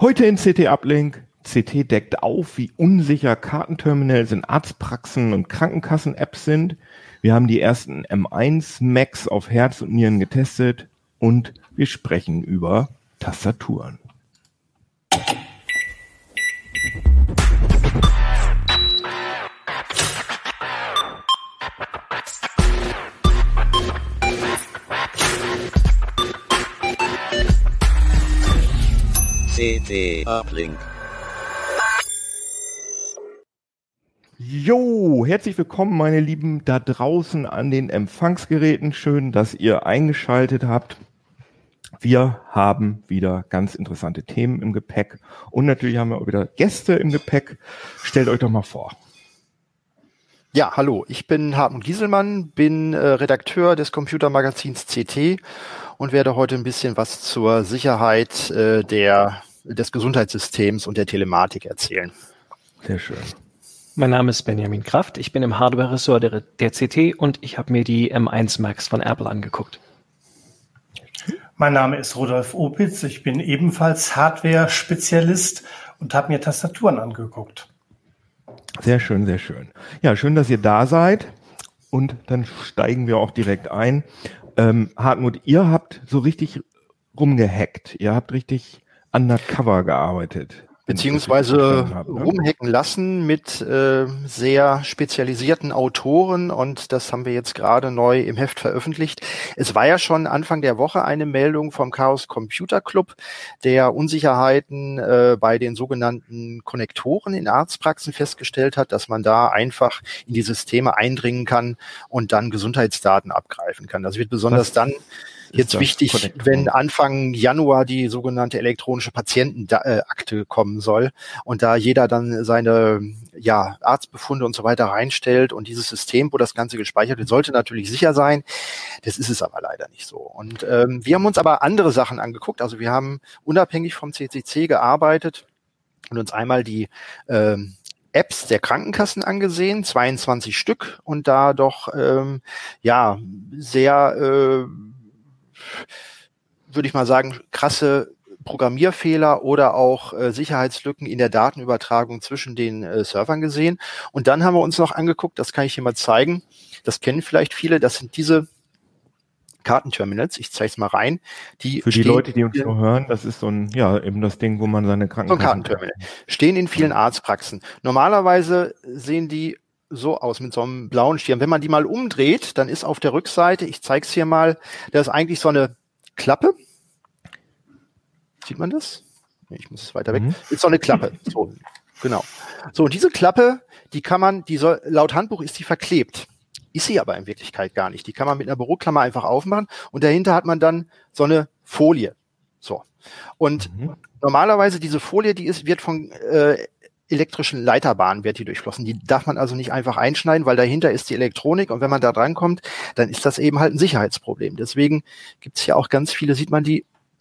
Heute in CT Uplink. CT deckt auf, wie unsicher Kartenterminals in Arztpraxen und Krankenkassen-Apps sind. Wir haben die ersten M1 Macs auf Herz und Nieren getestet und wir sprechen über Tastaturen. CT Uplink. Jo, herzlich willkommen, meine Lieben, da draußen an den Empfangsgeräten. Schön, dass ihr eingeschaltet habt. Wir haben wieder ganz interessante Themen im Gepäck und natürlich haben wir auch wieder Gäste im Gepäck. Stellt euch doch mal vor. Ja, hallo, ich bin Hartmut Gieselmann, bin Redakteur des Computermagazins CT und werde heute ein bisschen was zur Sicherheit des Gesundheitssystems und der Telematik erzählen. Sehr schön. Mein Name ist Benjamin Kraft, ich bin im Hardware-Ressort der CT und ich habe mir die M1 Macs von Apple angeguckt. Mein Name ist Rudolf Opitz, ich bin ebenfalls Hardware-Spezialist und habe mir Tastaturen angeguckt. Sehr schön, sehr schön. Ja, schön, dass ihr da seid und dann steigen wir auch direkt ein. Hartmut, ihr habt so richtig rumgehackt, ihr habt richtig undercover gearbeitet. Beziehungsweise rumhacken lassen mit sehr spezialisierten Autoren und das haben wir jetzt gerade neu im Heft veröffentlicht. Es war ja schon Anfang der Woche eine Meldung vom Chaos Computer Club, der Unsicherheiten bei den sogenannten Konnektoren in Arztpraxen festgestellt hat, dass man da einfach in die Systeme eindringen kann und dann Gesundheitsdaten abgreifen kann. Das wird besonders dann jetzt wichtig, wenn Anfang Januar die sogenannte elektronische Patientenakte kommen soll und da jeder dann seine Arztbefunde und so weiter reinstellt und dieses System, wo das Ganze gespeichert wird, sollte natürlich sicher sein. Das ist es aber leider nicht so. Und wir haben uns aber andere Sachen angeguckt. Also wir haben unabhängig vom CCC gearbeitet und uns einmal die Apps der Krankenkassen angesehen, 22 Stück und da doch sehr würde ich mal sagen, krasse Programmierfehler oder auch Sicherheitslücken in der Datenübertragung zwischen den Servern gesehen. Und dann haben wir uns noch angeguckt, das kann ich hier mal zeigen, das kennen vielleicht viele, das sind diese Kartenterminals, ich zeige es mal rein. Für die Leute, die uns nur hören, das ist so ein, eben das Ding, wo man seine Krankenkassen... So ein Kartenterminal. Stehen in vielen Arztpraxen. Normalerweise sehen die so aus mit so einem blauen Schirm. Wenn man die mal umdreht, dann ist auf der Rückseite, ich zeige es hier mal, da ist eigentlich so eine Klappe. Sieht man das? Ich muss es weiter weg. Ist so eine Klappe. So, genau. So, und diese Klappe, laut Handbuch ist die verklebt. Ist sie aber in Wirklichkeit gar nicht. Die kann man mit einer Büroklammer einfach aufmachen und dahinter hat man dann so eine Folie. So. Und normalerweise diese Folie, wird von elektrischen Leiterbahnen wird die durchflossen. Die darf man also nicht einfach einschneiden, weil dahinter ist die Elektronik und wenn man da dran kommt, dann ist das eben halt ein Sicherheitsproblem. Deswegen gibt es hier auch ganz viele, sieht man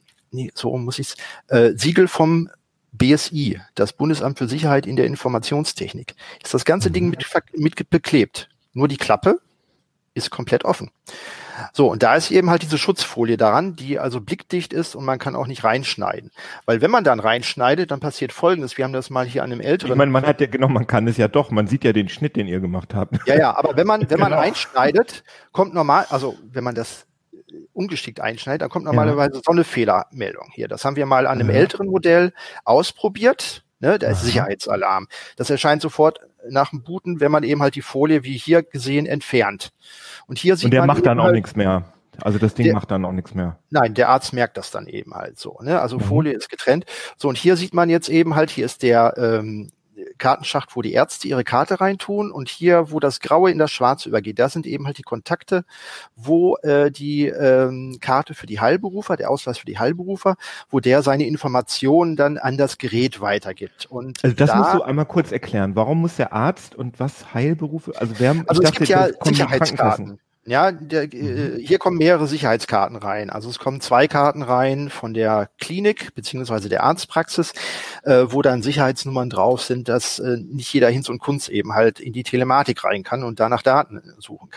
Siegel vom BSI, das Bundesamt für Sicherheit in der Informationstechnik. Ist das ganze Ding mit beklebt. Nur die Klappe ist komplett offen. So, und da ist eben halt diese Schutzfolie daran, die also blickdicht ist und man kann auch nicht reinschneiden. Weil wenn man dann reinschneidet, dann passiert Folgendes. Wir haben das mal hier an einem älteren... Ich meine, man kann es ja doch, man sieht ja den Schnitt, den ihr gemacht habt. Ja, aber wenn man einschneidet, kommt wenn man das ungeschickt einschneidet, dann kommt normalerweise so eine Fehlermeldung hier. Das haben wir mal an einem älteren Modell ausprobiert. Da ist Sicherheitsalarm. Das erscheint sofort nach dem Booten, wenn man eben halt die Folie, wie hier gesehen, entfernt. Und hier sieht man. Und der macht dann auch nichts mehr. Also das Ding macht dann auch nichts mehr. Nein, der Arzt merkt das dann eben halt so. Also Folie ist getrennt. So, und hier sieht man jetzt eben halt, hier ist der Kartenschacht, wo die Ärzte ihre Karte reintun und hier, wo das Graue in das Schwarze übergeht, das sind eben halt die Kontakte, wo die Karte für die Heilberufer, der Ausweis für die Heilberufer, wo der seine Informationen dann an das Gerät weitergibt. Und also das musst du einmal kurz erklären. Warum muss der Arzt und was Heilberufe? Also es gibt ja Sicherheitskarten. Ja, hier kommen mehrere Sicherheitskarten rein. Also es kommen 2 Karten rein von der Klinik beziehungsweise der Arztpraxis, wo dann Sicherheitsnummern drauf sind, dass nicht jeder Hinz und Kunz eben halt in die Telematik rein kann und da nach Daten suchen kann.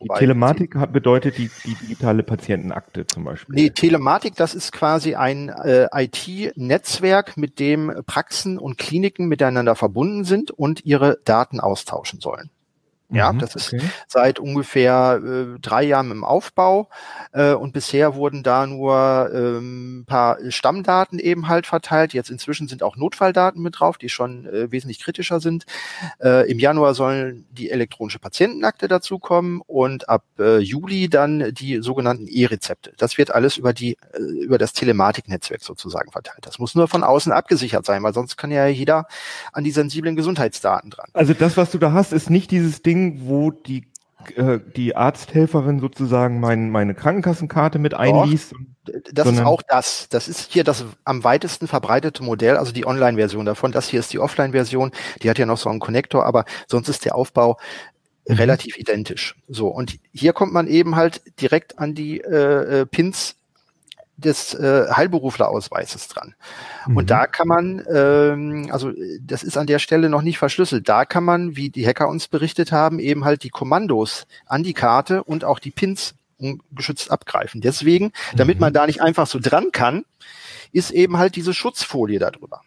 Die Telematik bedeutet die digitale Patientenakte zum Beispiel. Nee, Telematik, das ist quasi ein IT-Netzwerk, mit dem Praxen und Kliniken miteinander verbunden sind und ihre Daten austauschen sollen. Ja, das ist seit ungefähr 3 Jahren im Aufbau und bisher wurden da nur ein paar Stammdaten eben halt verteilt. Jetzt inzwischen sind auch Notfalldaten mit drauf, die schon wesentlich kritischer sind. Im Januar sollen die elektronische Patientenakte dazukommen und ab Juli dann die sogenannten E-Rezepte. Das wird alles über das Telematiknetzwerk sozusagen verteilt. Das muss nur von außen abgesichert sein, weil sonst kann ja jeder an die sensiblen Gesundheitsdaten dran. Also das, was du da hast, ist nicht dieses Ding, wo die Arzthelferin sozusagen meine Krankenkassenkarte mit einliest. Das ist auch das. Das ist hier das am weitesten verbreitete Modell, also die Online-Version davon. Das hier ist die Offline-Version. Die hat ja noch so einen Konnektor, aber sonst ist der Aufbau relativ identisch. So, und hier kommt man eben halt direkt an die Pins des Heilberuflerausweises dran. Und da kann man, also das ist an der Stelle noch nicht verschlüsselt, da kann man, wie die Hacker uns berichtet haben, eben halt die Kommandos an die Karte und auch die Pins ungeschützt abgreifen. Deswegen, damit man da nicht einfach so dran kann, ist eben halt diese Schutzfolie da drüber.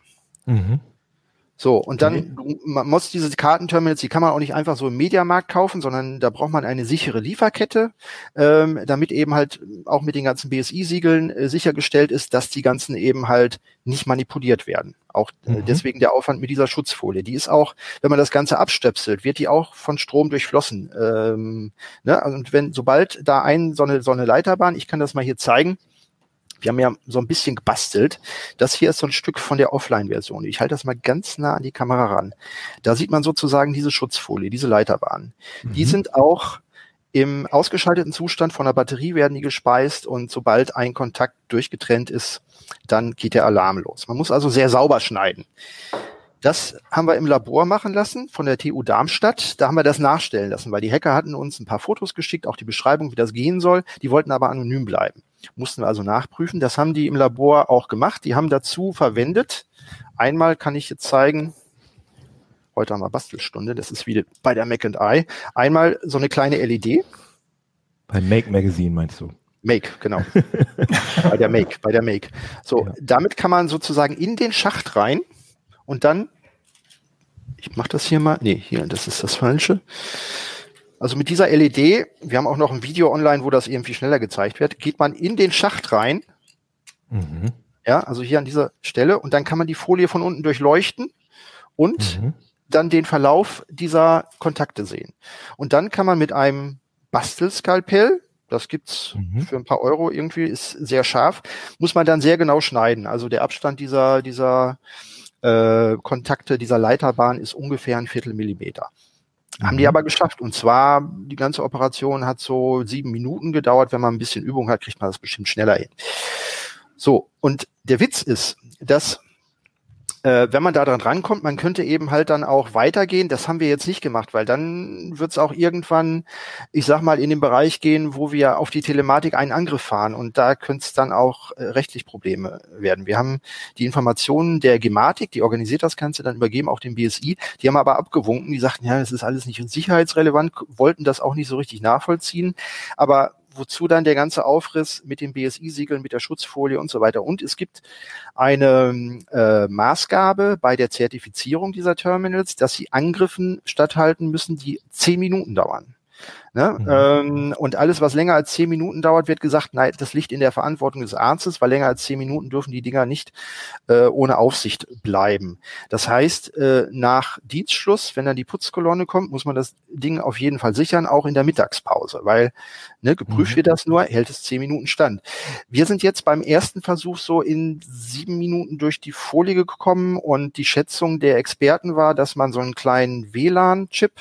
So, und dann, man muss diese Kartenterminals, die kann man auch nicht einfach so im Mediamarkt kaufen, sondern da braucht man eine sichere Lieferkette, damit eben halt auch mit den ganzen BSI-Siegeln sichergestellt ist, dass die ganzen eben halt nicht manipuliert werden. Auch deswegen der Aufwand mit dieser Schutzfolie. Die ist auch, wenn man das Ganze abstöpselt, wird die auch von Strom durchflossen. Ne? Und sobald da so eine Leiterbahn, ich kann das mal hier zeigen, wir haben ja so ein bisschen gebastelt. Das hier ist so ein Stück von der Offline-Version. Ich halte das mal ganz nah an die Kamera ran. Da sieht man sozusagen diese Schutzfolie, diese Leiterbahnen. Die sind auch im ausgeschalteten Zustand von der Batterie werden die gespeist und sobald ein Kontakt durchgetrennt ist, dann geht der Alarm los. Man muss also sehr sauber schneiden. Das haben wir im Labor machen lassen von der TU Darmstadt. Da haben wir das nachstellen lassen, weil die Hacker hatten uns ein paar Fotos geschickt, auch die Beschreibung, wie das gehen soll. Die wollten aber anonym bleiben. Mussten wir also nachprüfen. Das haben die im Labor auch gemacht. Die haben dazu verwendet. Einmal kann ich jetzt zeigen, heute haben wir Bastelstunde, das ist wie bei der Mac & I. Einmal so eine kleine LED. Bei Make Magazine meinst du? Make, genau. bei der Make. So, ja. Damit kann man sozusagen in den Schacht rein und dann, ich mache das hier mal, das ist das Falsche. Also mit dieser LED, wir haben auch noch ein Video online, wo das irgendwie schneller gezeigt wird, geht man in den Schacht rein, ja, also hier an dieser Stelle, und dann kann man die Folie von unten durchleuchten und dann den Verlauf dieser Kontakte sehen. Und dann kann man mit einem Bastelskalpell, das gibt's für ein paar Euro irgendwie, ist sehr scharf, muss man dann sehr genau schneiden. Also der Abstand dieser Kontakte, dieser Leiterbahn ist ungefähr 1/4 Millimeter. Haben die aber geschafft. Und zwar, die ganze Operation hat so 7 Minuten gedauert. Wenn man ein bisschen Übung hat, kriegt man das bestimmt schneller hin. So, und der Witz ist, dass wenn man da dran rankommt, man könnte eben halt dann auch weitergehen. Das haben wir jetzt nicht gemacht, weil dann wird es auch irgendwann, ich sag mal, in den Bereich gehen, wo wir auf die Telematik einen Angriff fahren. Und da könnte es dann auch rechtlich Probleme werden. Wir haben die Informationen der Gematik, die organisiert das Ganze, dann übergeben auch dem BSI. Die haben aber abgewunken, die sagten, ja, das ist alles nicht sicherheitsrelevant, wollten das auch nicht so richtig nachvollziehen. Aber wozu dann der ganze Aufriss mit den BSI-Siegeln, mit der Schutzfolie und so weiter. Und es gibt eine Maßgabe bei der Zertifizierung dieser Terminals, dass sie Angriffen statthalten müssen, die 10 Minuten dauern. Ne? Und alles, was länger als 10 Minuten dauert, wird gesagt, nein, das liegt in der Verantwortung des Arztes, weil länger als 10 Minuten dürfen die Dinger nicht ohne Aufsicht bleiben. Das heißt, nach Dienstschluss, wenn dann die Putzkolonne kommt, muss man das Ding auf jeden Fall sichern, auch in der Mittagspause, weil geprüft wird das nur, hält es 10 Minuten stand. Wir sind jetzt beim ersten Versuch so in 7 Minuten durch die Folie gekommen und die Schätzung der Experten war, dass man so einen kleinen WLAN-Chip,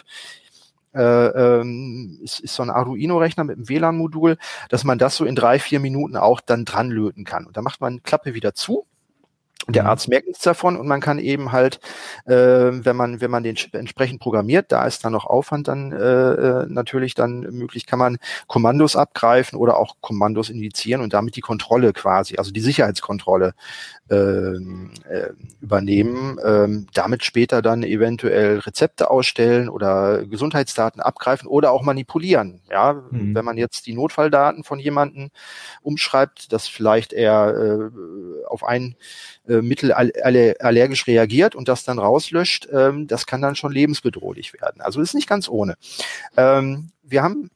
ist so ein Arduino-Rechner mit einem WLAN-Modul, dass man das so in 3-4 Minuten auch dann dran löten kann. Und dann macht man Klappe wieder zu Der Arzt merkt nichts davon und man kann eben halt, wenn man den Chip entsprechend programmiert, da ist dann noch Aufwand dann natürlich dann möglich, kann man Kommandos abgreifen oder auch Kommandos indizieren und damit die Kontrolle quasi, also die Sicherheitskontrolle übernehmen, damit später dann eventuell Rezepte ausstellen oder Gesundheitsdaten abgreifen oder auch manipulieren. Ja, wenn man jetzt die Notfalldaten von jemandem umschreibt, dass vielleicht er auf ein Mittel allergisch reagiert und das dann rauslöscht, das kann dann schon lebensbedrohlich werden. Also ist nicht ganz ohne. Wir haben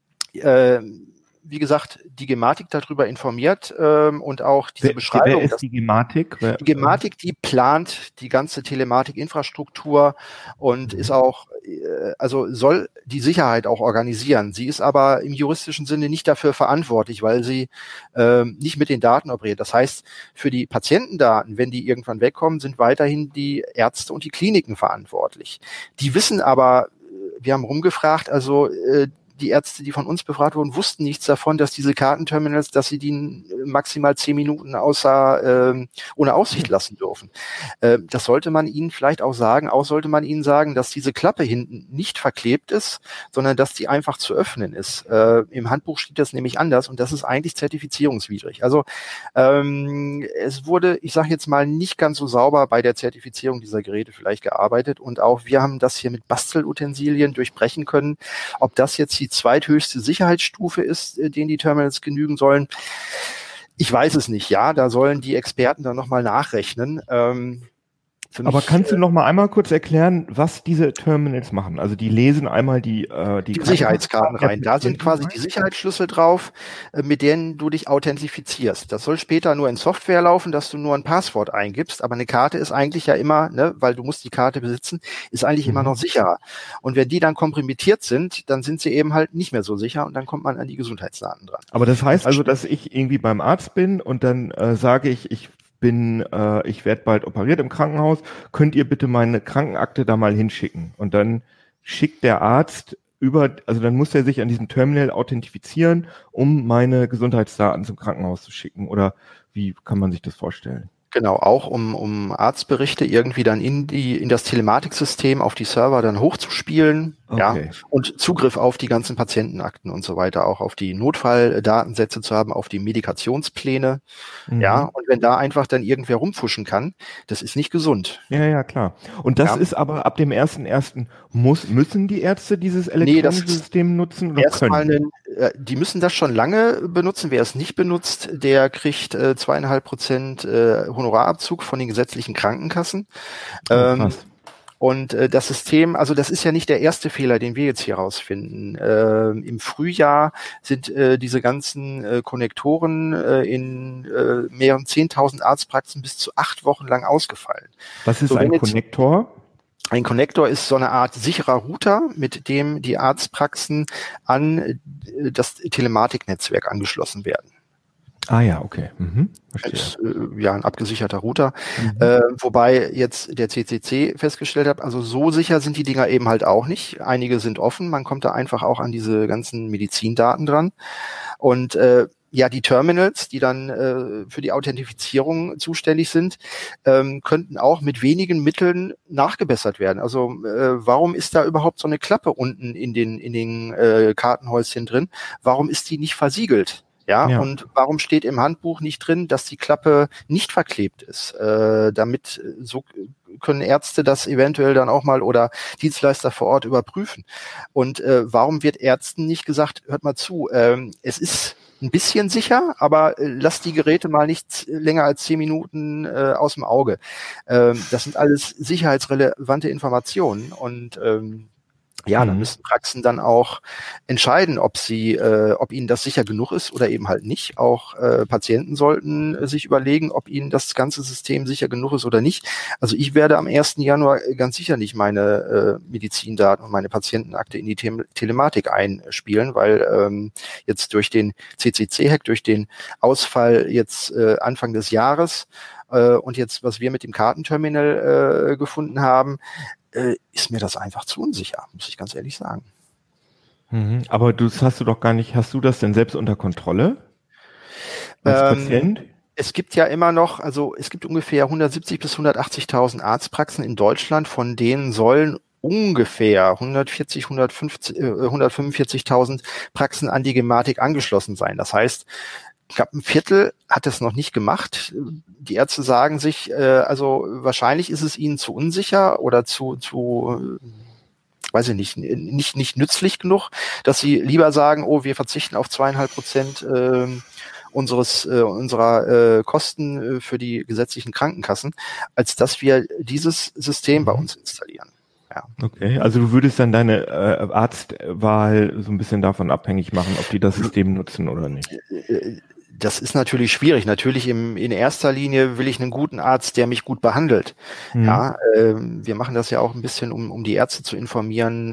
wie gesagt, die Gematik darüber informiert und auch diese Beschreibung. Wer ist die Gematik? Die Gematik, die plant die ganze Telematikinfrastruktur und ist auch, also soll die Sicherheit auch organisieren. Sie ist aber im juristischen Sinne nicht dafür verantwortlich, weil sie nicht mit den Daten operiert. Das heißt, für die Patientendaten, wenn die irgendwann wegkommen, sind weiterhin die Ärzte und die Kliniken verantwortlich. Die wissen aber, wir haben rumgefragt, also die Ärzte, die von uns befragt wurden, wussten nichts davon, dass diese Kartenterminals, dass sie die maximal 10 Minuten ohne Aussicht lassen dürfen. Das sollte man ihnen vielleicht auch sagen. Auch sollte man ihnen sagen, dass diese Klappe hinten nicht verklebt ist, sondern dass die einfach zu öffnen ist. Im Handbuch steht das nämlich anders und das ist eigentlich zertifizierungswidrig. Also es wurde, ich sage jetzt mal, nicht ganz so sauber bei der Zertifizierung dieser Geräte vielleicht gearbeitet und auch wir haben das hier mit Bastelutensilien durchbrechen können. Ob das jetzt die zweithöchste Sicherheitsstufe ist, denen die Terminals genügen sollen. Ich weiß es nicht, ja, da sollen die Experten dann nochmal nachrechnen. Aber kannst du noch mal einmal kurz erklären, was diese Terminals machen? Also die lesen einmal die Sicherheitskarten rein. Da sind quasi die Sicherheitsschlüssel drauf, mit denen du dich authentifizierst. Das soll später nur in Software laufen, dass du nur ein Passwort eingibst. Aber eine Karte ist eigentlich ja immer, ne, weil du musst die Karte besitzen, ist eigentlich immer noch sicherer. Und wenn die dann kompromittiert sind, dann sind sie eben halt nicht mehr so sicher und dann kommt man an die Gesundheitsdaten dran. Aber das heißt also, dass ich irgendwie beim Arzt bin und dann sage ich werde bald operiert im Krankenhaus, könnt ihr bitte meine Krankenakte da mal hinschicken? Und dann schickt der Arzt also dann muss er sich an diesem Terminal authentifizieren, um meine Gesundheitsdaten zum Krankenhaus zu schicken. Oder wie kann man sich das vorstellen? Genau, auch um Arztberichte irgendwie dann in das Telematiksystem auf die Server dann hochzuspielen, ja, und Zugriff auf die ganzen Patientenakten und so weiter, auch auf die Notfalldatensätze zu haben, auf die Medikationspläne, ja, und wenn da einfach dann irgendwer rumfuschen kann, das ist nicht gesund. Ja, klar. Und das ist aber ab dem 1.1. müssen die Ärzte dieses elektronische System nutzen oder können? Die müssen das schon lange benutzen. Wer es nicht benutzt, der kriegt 2,5% Honorarabzug von den gesetzlichen Krankenkassen. Und das System, also das ist ja nicht der erste Fehler, den wir jetzt hier rausfinden. Im Frühjahr sind diese ganzen Konnektoren in mehreren 10.000 Arztpraxen bis zu 8 Wochen lang ausgefallen. Was ist ein Konnektor? Ein Konnektor ist so eine Art sicherer Router, mit dem die Arztpraxen an das Telematiknetzwerk angeschlossen werden. Ah ja, okay. Ist, ja, ein abgesicherter Router. Wobei jetzt der CCC festgestellt hat, also so sicher sind die Dinger eben halt auch nicht. Einige sind offen, man kommt da einfach auch an diese ganzen Medizindaten dran. Und ja, die Terminals, die dann für die Authentifizierung zuständig sind, könnten auch mit wenigen Mitteln nachgebessert werden. Also warum ist da überhaupt so eine Klappe unten in den Kartenhäuschen drin? Warum ist die nicht versiegelt? Ja, und warum steht im Handbuch nicht drin, dass die Klappe nicht verklebt ist? Damit so können Ärzte das eventuell dann auch mal oder Dienstleister vor Ort überprüfen. Und warum wird Ärzten nicht gesagt, hört mal zu, es ist ein bisschen sicher, aber lasst die Geräte mal nicht länger als 10 Minuten aus dem Auge. Das sind alles sicherheitsrelevante Informationen und ja, dann müssen Praxen dann auch entscheiden, ob ihnen das sicher genug ist oder eben halt nicht. Auch Patienten sollten sich überlegen, ob ihnen das ganze System sicher genug ist oder nicht. Also ich werde am 1. Januar ganz sicher nicht meine Medizindaten und meine Patientenakte in die Telematik einspielen, weil jetzt durch den CCC-Hack, durch den Ausfall jetzt Anfang des Jahres und jetzt, was wir mit dem Kartenterminal gefunden haben, ist mir das einfach zu unsicher, muss ich ganz ehrlich sagen. Aber hast du das denn selbst unter Kontrolle als Patient? Es gibt ja immer noch, also es gibt ungefähr 170 bis 180.000 Arztpraxen in Deutschland, von denen sollen ungefähr 145.000 Praxen an die Gematik angeschlossen sein. Das heißt, knapp ein Viertel hat es noch nicht gemacht. Die Ärzte sagen sich, also wahrscheinlich ist es ihnen zu unsicher oder weiß ich nicht nützlich genug, dass sie lieber sagen, oh, wir verzichten auf 2,5% unserer Kosten für die gesetzlichen Krankenkassen, als dass wir dieses System bei uns installieren. Ja. Okay, also du würdest dann deine Arztwahl so ein bisschen davon abhängig machen, ob die das System nutzen oder nicht. Das ist natürlich schwierig. Natürlich in erster Linie will ich einen guten Arzt, der mich gut behandelt. Mhm. Ja, wir machen das ja auch ein bisschen, um die Ärzte zu informieren,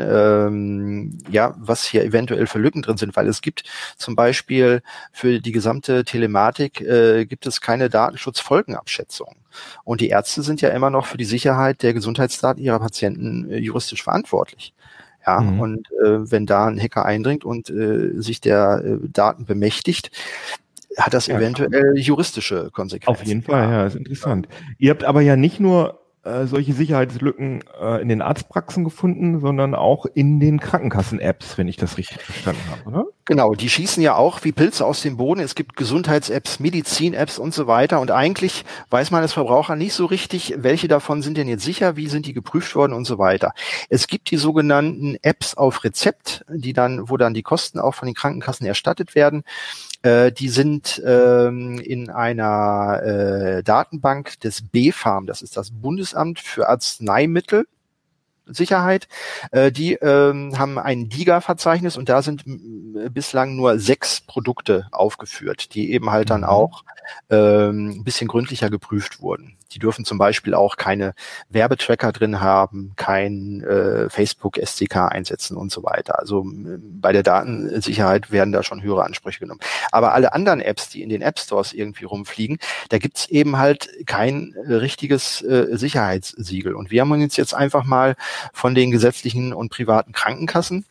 was hier eventuell für Lücken drin sind, weil es gibt zum Beispiel für die gesamte Telematik gibt es keine Datenschutzfolgenabschätzung. Und die Ärzte sind ja immer noch für die Sicherheit der Gesundheitsdaten ihrer Patienten juristisch verantwortlich. Ja, und wenn da ein Hacker eindringt und sich der Daten bemächtigt, hat das eventuell juristische Konsequenzen. Auf jeden Fall, ja, ist interessant. Ihr habt aber ja nicht nur solche Sicherheitslücken in den Arztpraxen gefunden, sondern auch in den Krankenkassen-Apps, wenn ich das richtig verstanden habe, oder? Genau, die schießen ja auch wie Pilze aus dem Boden. Es gibt Gesundheits-Apps, Medizin-Apps und so weiter. Und eigentlich weiß man als Verbraucher nicht so richtig, welche davon sind denn jetzt sicher, wie sind die geprüft worden und so weiter. Es gibt die sogenannten Apps auf Rezept, wo dann die Kosten auch von den Krankenkassen erstattet werden. Die sind in einer Datenbank des BfArM, das ist das Bundesamt für Arzneimittelsicherheit. Die haben ein DIGA-Verzeichnis und da sind bislang nur 6 Produkte aufgeführt, die eben halt dann auch ein bisschen gründlicher geprüft wurden. Die dürfen zum Beispiel auch keine Werbetracker drin haben, kein Facebook SDK einsetzen und so weiter. Also bei der Datensicherheit werden da schon höhere Ansprüche genommen. Aber alle anderen Apps, die in den App Stores irgendwie rumfliegen, da gibt's eben halt kein richtiges Sicherheitssiegel. Und wir haben uns jetzt einfach mal von den gesetzlichen und privaten Krankenkassen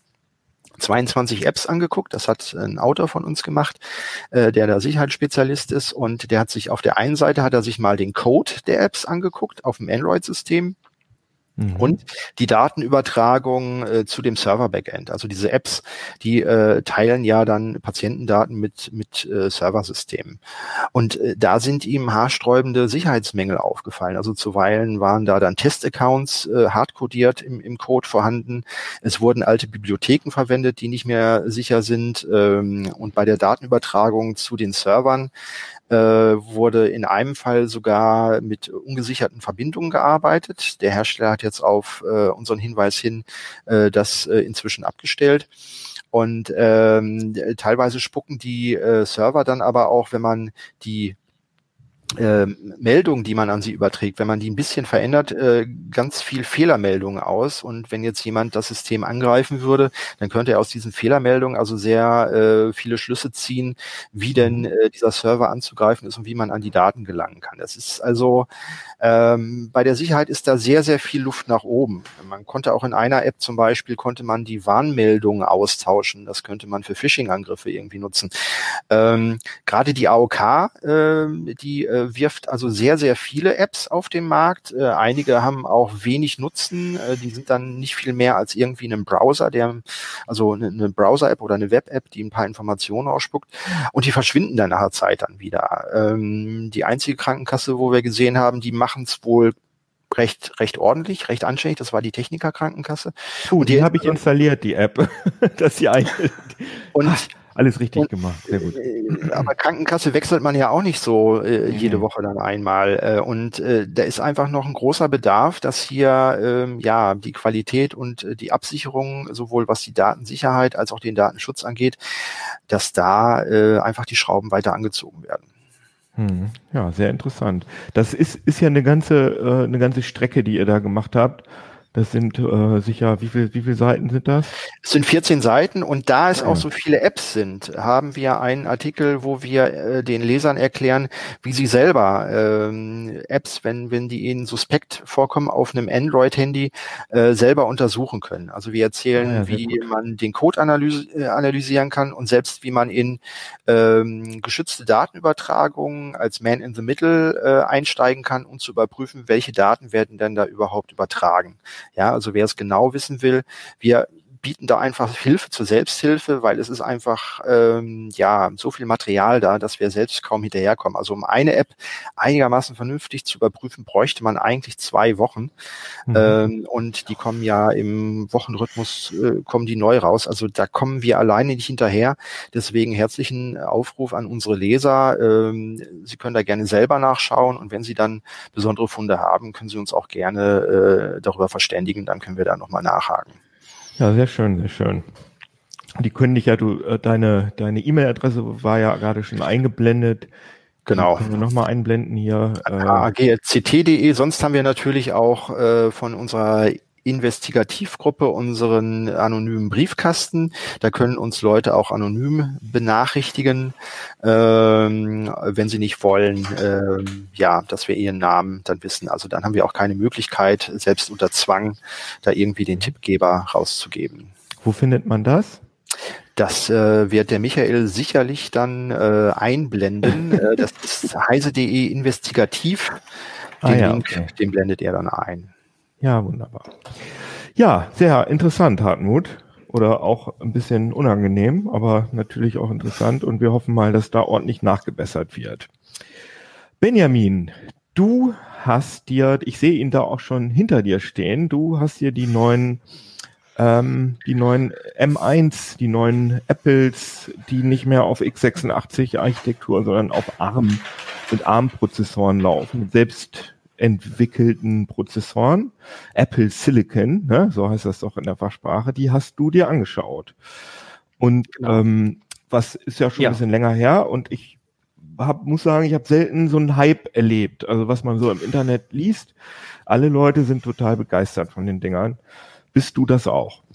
22 Apps angeguckt. Das hat ein Autor von uns gemacht, der da Sicherheitsspezialist ist. Und der hat sich auf der einen Seite hat er sich mal den Code der Apps angeguckt auf dem Android-System. Und die Datenübertragung zu dem Server-Backend. Also diese Apps, die teilen ja dann Patientendaten mit Serversystemen. Und da sind ihm haarsträubende Sicherheitsmängel aufgefallen. Also zuweilen waren da dann Testaccounts hardcodiert im Code vorhanden. Es wurden alte Bibliotheken verwendet, die nicht mehr sicher sind. Und bei der Datenübertragung zu den Servern wurde in einem Fall sogar mit ungesicherten Verbindungen gearbeitet. Der Hersteller hat jetzt auf unseren Hinweis hin das inzwischen abgestellt. Und teilweise spucken die Server dann aber auch, wenn man die Meldungen, die man an sie überträgt, wenn man die ein bisschen verändert, ganz viel Fehlermeldungen aus. Und wenn jetzt jemand das System angreifen würde, dann könnte er aus diesen Fehlermeldungen also sehr viele Schlüsse ziehen, wie denn dieser Server anzugreifen ist und wie man an die Daten gelangen kann. Das ist also bei der Sicherheit ist da sehr, sehr viel Luft nach oben. Man konnte auch in einer App zum Beispiel, konnte man die Warnmeldungen austauschen. Das könnte man für Phishing-Angriffe irgendwie nutzen. Gerade die AOK, die wirft also sehr, sehr viele Apps auf den Markt. Einige haben auch wenig Nutzen. Die sind dann nicht viel mehr als irgendwie ein Browser, also eine Browser-App oder eine Web-App, die ein paar Informationen ausspuckt. Und die verschwinden dann nach einer Zeit dann wieder. Die einzige Krankenkasse, wo wir gesehen haben, die machen es wohl recht ordentlich, recht anständig. Das war die Techniker-Krankenkasse. Und die habe ich installiert, die App. Das ist alles richtig gemacht, sehr gut. Aber Krankenkasse wechselt man ja auch nicht so jede Woche dann einmal. Und da ist einfach noch ein großer Bedarf, dass hier die Qualität und die Absicherung, sowohl was die Datensicherheit als auch den Datenschutz angeht, dass da einfach die Schrauben weiter angezogen werden. Ja, sehr interessant. Das ist ja eine ganze Strecke, die ihr da gemacht habt. Das sind sicher, wie viel Seiten sind das? Es sind 14 Seiten und da es auch so viele Apps sind, haben wir einen Artikel, wo wir den Lesern erklären, wie sie selber Apps, wenn die ihnen suspekt vorkommen, auf einem Android-Handy selber untersuchen können. Also wir erzählen, wie man den Code analysieren kann und selbst wie man in geschützte Datenübertragungen als Man in the Middle einsteigen kann, um zu überprüfen, welche Daten werden denn da überhaupt übertragen. Ja, also wer es genau wissen will, wir bieten da einfach Hilfe zur Selbsthilfe, weil es ist einfach so viel Material da, dass wir selbst kaum hinterherkommen. Also um eine App einigermaßen vernünftig zu überprüfen, bräuchte man eigentlich 2 Wochen. Und die kommen ja im Wochenrhythmus, kommen die neu raus. Also da kommen wir alleine nicht hinterher. Deswegen herzlichen Aufruf an unsere Leser. Sie können da gerne selber nachschauen und wenn Sie dann besondere Funde haben, können Sie uns auch gerne darüber verständigen. Dann können wir da nochmal nachhaken. Ja, sehr schön, sehr schön. Die können dich ja, deine E-Mail-Adresse war ja gerade schon eingeblendet. Genau. Können wir nochmal einblenden hier. ag.ct.de. Sonst haben wir natürlich auch von unserer Investigativgruppe unseren anonymen Briefkasten. Da können uns Leute auch anonym benachrichtigen, wenn sie nicht wollen, dass wir ihren Namen dann wissen. Also dann haben wir auch keine Möglichkeit, selbst unter Zwang, da irgendwie den Tippgeber rauszugeben. Wo findet man das? Das wird der Michael sicherlich dann einblenden. Das ist heise.de investigativ. Den Link, den blendet er dann ein. Ja, wunderbar. Ja, sehr interessant, Hartmut. Oder auch ein bisschen unangenehm, aber natürlich auch interessant. Und wir hoffen mal, dass da ordentlich nachgebessert wird. Benjamin, du hast dir, ich sehe ihn da auch schon hinter dir stehen, du hast dir die neuen M1, die neuen Apples, die nicht mehr auf x86-Architektur, sondern auf ARM, mit ARM-Prozessoren laufen, mit selbst entwickelten Prozessoren, Apple Silicon, ne, so heißt das doch in der Fachsprache, die hast du dir angeschaut. Und was ist ja schon ein bisschen länger her und ich muss sagen, ich habe selten so einen Hype erlebt. Also was man so im Internet liest, alle Leute sind total begeistert von den Dingern. Bist du das auch?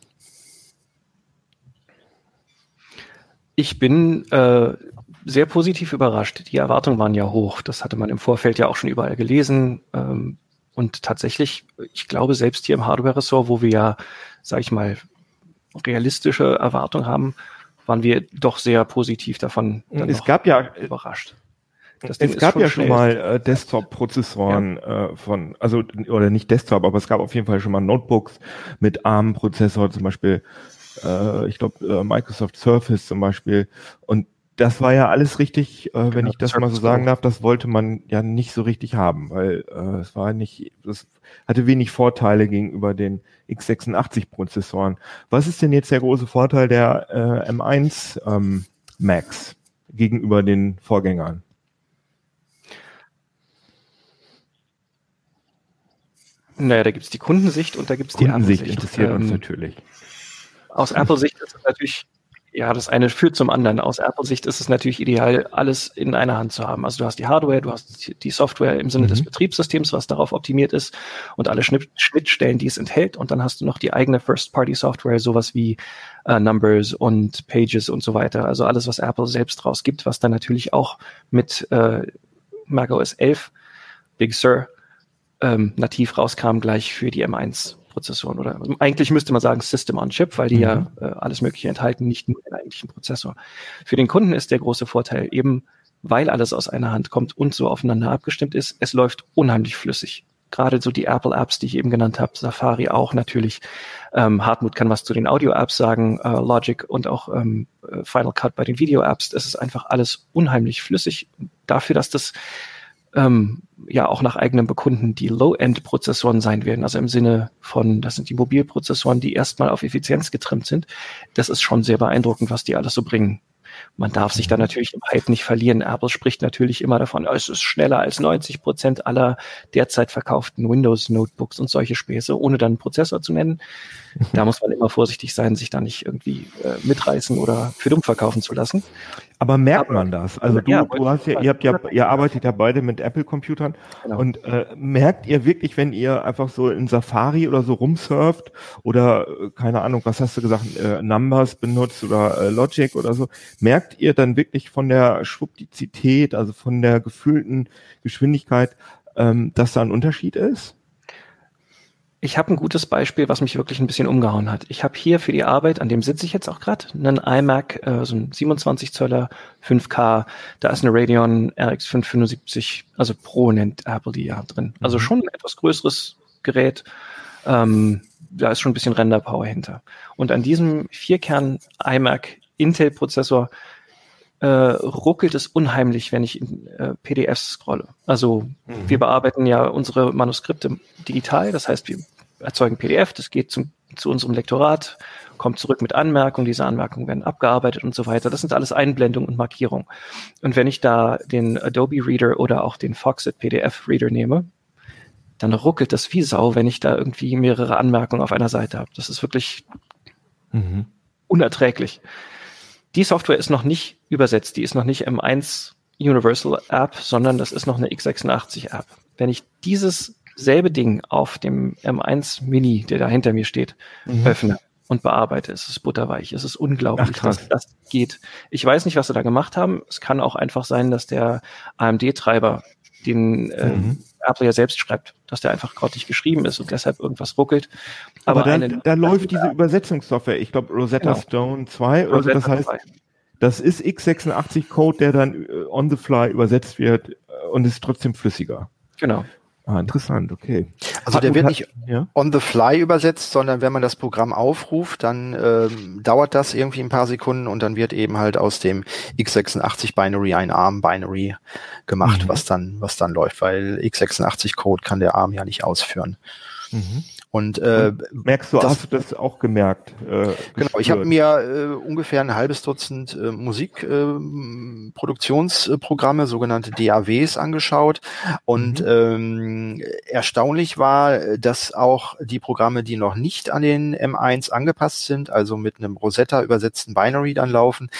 Ich bin sehr positiv überrascht. Die Erwartungen waren ja hoch. Das hatte man im Vorfeld ja auch schon überall gelesen. Und tatsächlich, ich glaube, selbst hier im Hardware-Ressort, wo wir ja, sage ich mal, realistische Erwartungen haben, waren wir doch sehr positiv davon überrascht. Es gab ja schon mal Desktop-Prozessoren oder nicht Desktop, aber es gab auf jeden Fall schon mal Notebooks mit ARM-Prozessor, zum Beispiel, ich glaube, Microsoft Surface zum Beispiel. Und das war ja alles richtig, wenn ich das mal so sagen darf, das wollte man ja nicht so richtig haben, weil es hatte wenig Vorteile gegenüber den x86-Prozessoren. Was ist denn jetzt der große Vorteil der M1 Max gegenüber den Vorgängern? Naja, da gibt's die Kundensicht und da gibt's die Apple-Sicht. Interessiert uns natürlich. Aus Apple-Sicht ist es natürlich, das eine führt zum anderen. Aus Apple-Sicht ist es natürlich ideal, alles in einer Hand zu haben. Also du hast die Hardware, du hast die Software im Sinne des Betriebssystems, was darauf optimiert ist und alle Schnittstellen, die es enthält. Und dann hast du noch die eigene First-Party-Software, sowas wie Numbers und Pages und so weiter. Also alles, was Apple selbst rausgibt, was dann natürlich auch mit macOS 11, Big Sur, nativ rauskam, gleich für die M1-Prozessoren. Oder eigentlich müsste man sagen System on Chip, weil die alles Mögliche enthalten, nicht nur den eigentlichen Prozessor. Für den Kunden ist der große Vorteil eben, weil alles aus einer Hand kommt und so aufeinander abgestimmt ist, es läuft unheimlich flüssig. Gerade so die Apple-Apps, die ich eben genannt habe, Safari auch natürlich. Hartmut kann was zu den Audio-Apps sagen, Logic und auch Final Cut bei den Video-Apps. Es ist einfach alles unheimlich flüssig. Dafür, dass das auch nach eigenem Bekunden die Low-End-Prozessoren sein werden, also im Sinne von, das sind die Mobilprozessoren, die erstmal auf Effizienz getrimmt sind. Das ist schon sehr beeindruckend, was die alles so bringen. Man darf sich da natürlich im Hype nicht verlieren. Apple spricht natürlich immer davon, es ist schneller als 90% aller derzeit verkauften Windows-Notebooks und solche Späße, ohne dann einen Prozessor zu nennen. Da muss man immer vorsichtig sein, sich da nicht irgendwie mitreißen oder für dumm verkaufen zu lassen. Aber merkt man das? Also du hast ja, ihr arbeitet ja beide mit Apple-Computern und merkt ihr wirklich, wenn ihr einfach so in Safari oder so rumsurft oder keine Ahnung, was hast du gesagt, Numbers benutzt oder Logic oder so, merkt ihr dann wirklich von der Schwuppdizität, also von der gefühlten Geschwindigkeit, dass da ein Unterschied ist? Ich habe ein gutes Beispiel, was mich wirklich ein bisschen umgehauen hat. Ich habe hier für die Arbeit, an dem sitze ich jetzt auch gerade, einen iMac, so ein 27 Zöller, 5K. Da ist eine Radeon RX 575, also Pro nennt Apple die ja drin. Also schon ein etwas größeres Gerät. Da ist schon ein bisschen Render-Power hinter. Und an diesem 4-Kern iMac Intel-Prozessor ruckelt es unheimlich, wenn ich in PDFs scrolle. Also wir bearbeiten ja unsere Manuskripte digital, das heißt, wir erzeugen PDF, das geht zu unserem Lektorat, kommt zurück mit Anmerkungen, diese Anmerkungen werden abgearbeitet und so weiter. Das sind alles Einblendungen und Markierungen. Und wenn ich da den Adobe Reader oder auch den Foxit PDF Reader nehme, dann ruckelt das wie Sau, wenn ich da irgendwie mehrere Anmerkungen auf einer Seite habe. Das ist wirklich unerträglich. Die Software ist noch nicht übersetzt, die ist noch nicht M1 Universal App, sondern das ist noch eine x86 App. Wenn ich dieses selbe Ding auf dem M1 Mini, der da hinter mir steht, öffne und bearbeite, ist es butterweich. Es ist unglaublich, dass das geht. Ich weiß nicht, was sie da gemacht haben. Es kann auch einfach sein, dass der AMD-Treiber, den Apple ja selbst schreibt, dass der einfach grottig geschrieben ist und deshalb irgendwas ruckelt. Aber da läuft diese Übersetzungssoftware, ich glaube Rosetta Stone 2 oder so, das heißt, das ist x86-Code, der dann on the fly übersetzt wird und ist trotzdem flüssiger. Genau. Ah, interessant, okay. Also der wird nicht on the fly übersetzt, sondern wenn man das Programm aufruft, dann dauert das irgendwie ein paar Sekunden und dann wird eben halt aus dem x86 Binary ein ARM Binary gemacht, was dann läuft, weil x86 Code kann der ARM ja nicht ausführen. Und merkst du, hast du das auch gemerkt? Genau, ich habe mir ungefähr ein halbes Dutzend Musikproduktionsprogramme, sogenannte DAWs, angeschaut. Und erstaunlich war, dass auch die Programme, die noch nicht an den M1 angepasst sind, also mit einem Rosetta übersetzten Binary dann laufen,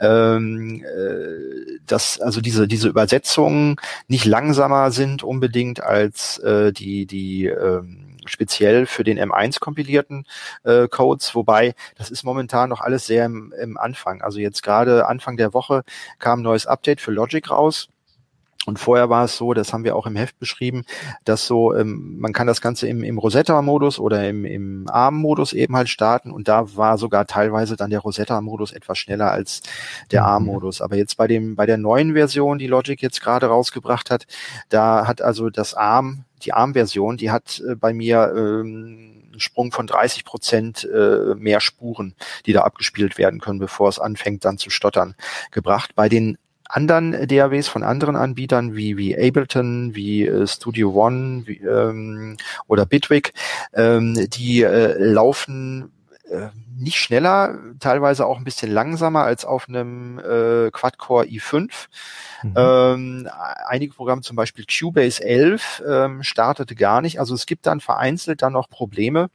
dass also diese Übersetzungen nicht langsamer sind unbedingt als die speziell für den M1 kompilierten Codes, wobei das ist momentan noch alles sehr im Anfang. Also jetzt gerade Anfang der Woche kam ein neues Update für Logic raus. Und vorher war es so, das haben wir auch im Heft beschrieben, dass so, man kann das Ganze im Rosetta-Modus oder im ARM-Modus eben halt starten und da war sogar teilweise dann der Rosetta-Modus etwas schneller als der ARM-Modus. Aber jetzt bei der neuen Version, die Logic jetzt gerade rausgebracht hat, da hat also die ARM-Version, die hat bei mir einen Sprung von 30% mehr Spuren, die da abgespielt werden können, bevor es anfängt dann zu stottern, gebracht. Bei den anderen DAWs von anderen Anbietern wie Ableton, wie Studio One oder Bitwig, die laufen nicht schneller, teilweise auch ein bisschen langsamer als auf einem Quad-Core i5. Einige Programme, zum Beispiel Cubase 11, startete gar nicht. Also es gibt dann vereinzelt dann noch Probleme.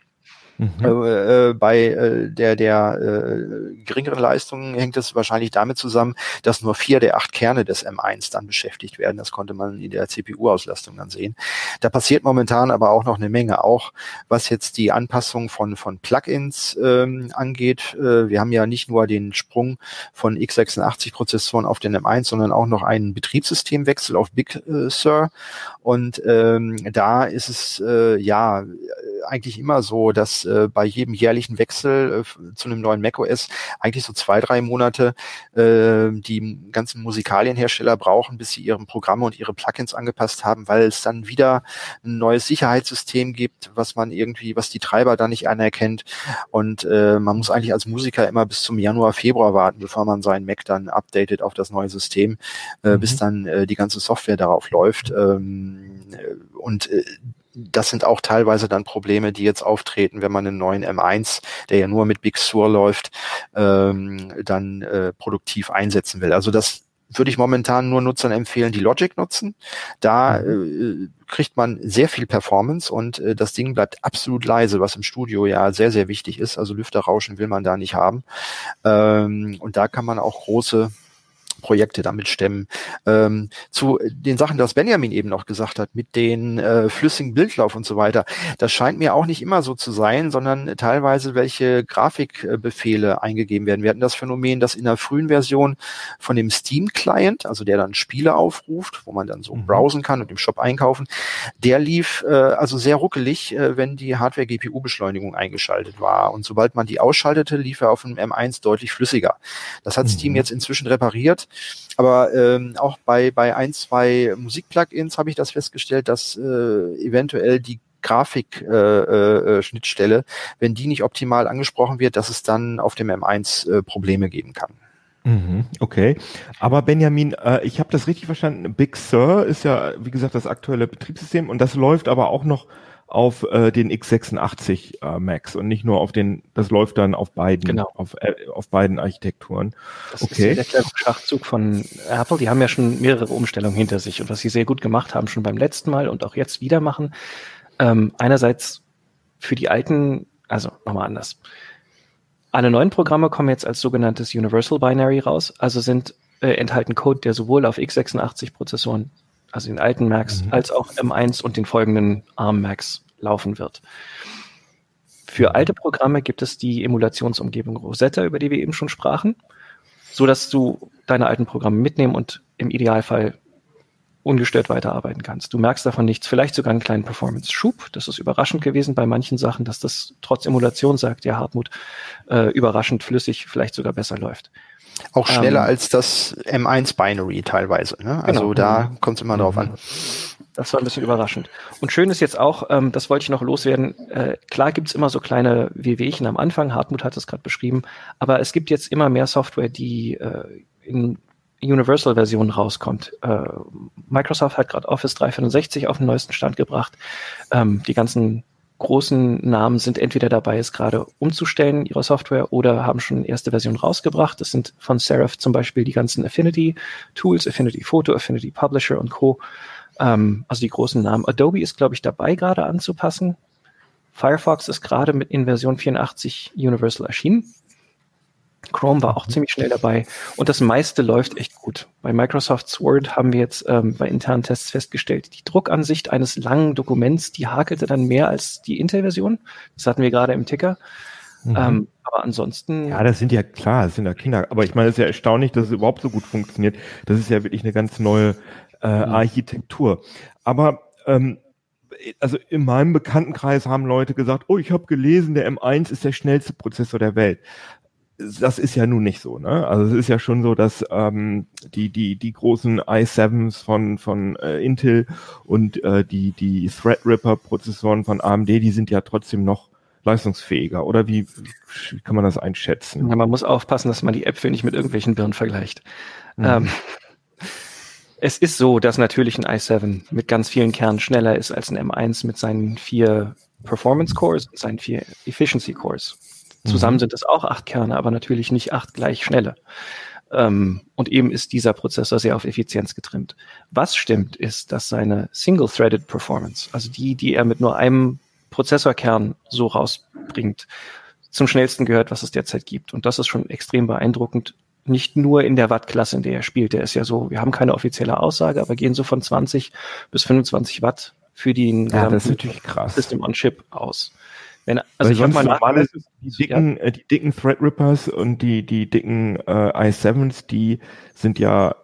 Bei der geringeren Leistung hängt es wahrscheinlich damit zusammen, dass nur 4 der 8 Kerne des M1 dann beschäftigt werden. Das konnte man in der CPU-Auslastung dann sehen. Da passiert momentan aber auch noch eine Menge, auch was jetzt die Anpassung von Plugins angeht. Wir haben ja nicht nur den Sprung von x86-Prozessoren auf den M1, sondern auch noch einen Betriebssystemwechsel auf Big Sur. Und da ist es eigentlich immer so, dass bei jedem jährlichen Wechsel zu einem neuen macOS eigentlich so 2-3 Monate die ganzen Musikalienhersteller brauchen, bis sie ihre Programme und ihre Plugins angepasst haben, weil es dann wieder ein neues Sicherheitssystem gibt, was die Treiber dann nicht anerkennt. Und man muss eigentlich als Musiker immer bis zum Januar, Februar warten, bevor man seinen Mac dann updatet auf das neue System, bis dann die ganze Software darauf läuft. Das sind auch teilweise dann Probleme, die jetzt auftreten, wenn man einen neuen M1, der ja nur mit Big Sur läuft, dann produktiv einsetzen will. Also das würde ich momentan nur Nutzern empfehlen, die Logic nutzen. Da kriegt man sehr viel Performance und das Ding bleibt absolut leise, was im Studio ja sehr, sehr wichtig ist. Also Lüfterrauschen will man da nicht haben. Und da kann man auch große Projekte damit stemmen. Zu den Sachen, das Benjamin eben noch gesagt hat, mit den flüssigen Bildlauf und so weiter, das scheint mir auch nicht immer so zu sein, sondern teilweise welche Grafikbefehle eingegeben werden. Wir hatten das Phänomen, dass in der frühen Version von dem Steam-Client, also der dann Spiele aufruft, wo man dann so browsen kann und im Shop einkaufen, der lief also sehr ruckelig, wenn die Hardware-GPU-Beschleunigung eingeschaltet war. Und sobald man die ausschaltete, lief er auf dem M1 deutlich flüssiger. Das hat Steam jetzt inzwischen repariert. Aber auch bei 1, 2 Musik-Plugins habe ich das festgestellt, dass eventuell die Grafik-Schnittstelle, wenn die nicht optimal angesprochen wird, dass es dann auf dem M1 Probleme geben kann. Okay, aber Benjamin, ich habe das richtig verstanden. Big Sur ist ja, wie gesagt, das aktuelle Betriebssystem und das läuft aber auch noch auf den x86 Macs und nicht nur auf das läuft dann auf beiden, auf beiden Architekturen. Das ist der clevere Schachzug von Apple. Die haben ja schon mehrere Umstellungen hinter sich und was sie sehr gut gemacht haben, schon beim letzten Mal und auch jetzt wieder machen. Einerseits für die alten, also nochmal anders. Alle neuen Programme kommen jetzt als sogenanntes Universal Binary raus, also enthalten Code, der sowohl auf x86-Prozessoren, also den alten Macs, als auch M1 und den folgenden ARM-Macs laufen wird. Für alte Programme gibt es die Emulationsumgebung Rosetta, über die wir eben schon sprachen, so dass du deine alten Programme mitnehmen und im Idealfall ungestört weiterarbeiten kannst. Du merkst davon nichts, vielleicht sogar einen kleinen Performance-Schub. Das ist überraschend gewesen bei manchen Sachen, dass das trotz Emulation, sagt ja Hartmut, überraschend flüssig, vielleicht sogar besser läuft. Auch schneller als das M1 Binary teilweise. Ne? Also da kommt es immer drauf an. Das war ein bisschen überraschend. Und schön ist jetzt auch, das wollte ich noch loswerden, klar gibt's immer so kleine Wehwehchen am Anfang, Hartmut hat es gerade beschrieben, aber es gibt jetzt immer mehr Software, die in Universal-Version rauskommt. Microsoft hat gerade Office 365 auf den neuesten Stand gebracht. Die ganzen großen Namen sind entweder dabei, es gerade umzustellen, ihre Software, oder haben schon erste Version rausgebracht. Das sind von Seraph zum Beispiel die ganzen Affinity-Tools, Affinity Photo, Affinity Publisher und Co. Also die großen Namen. Adobe ist, glaube ich, dabei, gerade anzupassen. Firefox ist gerade in Version 84 Universal erschienen. Chrome war auch ziemlich schnell dabei und das meiste läuft echt gut. Bei Microsoft Word haben wir jetzt bei internen Tests festgestellt, die Druckansicht eines langen Dokuments, die hakelte dann mehr als die Intel-Version. Das hatten wir gerade im Ticker. Aber ansonsten... Ja, das sind ja Kinder. Aber ich meine, es ist ja erstaunlich, dass es überhaupt so gut funktioniert. Das ist ja wirklich eine ganz neue Architektur. Aber also in meinem Bekanntenkreis haben Leute gesagt, oh, ich habe gelesen, der M1 ist der schnellste Prozessor der Welt. Das ist ja nun nicht so, ne? Also es ist ja schon so, dass die großen i7s von Intel und die Threadripper-Prozessoren von AMD, die sind ja trotzdem noch leistungsfähiger. Oder wie kann man das einschätzen? Ja, man muss aufpassen, dass man die Äpfel nicht mit irgendwelchen Birnen vergleicht. Es ist so, dass natürlich ein i7 mit ganz vielen Kernen schneller ist als ein M1 mit seinen 4 Performance Cores und seinen 4 Efficiency Cores. Zusammen sind es auch 8 Kerne, aber natürlich nicht 8 gleich schnelle. Und eben ist dieser Prozessor sehr auf Effizienz getrimmt. Was stimmt, ist, dass seine Single-Threaded Performance, also die er mit nur einem Prozessorkern so rausbringt, zum schnellsten gehört, was es derzeit gibt. Und das ist schon extrem beeindruckend. Nicht nur in der Wattklasse, in der er spielt. Der ist ja so, wir haben keine offizielle Aussage, aber gehen so von 20 bis 25 Watt für den das ist natürlich krass. System on Chip aus. Also ich habe mal die dicken Threadrippers und die dicken i7s, die sind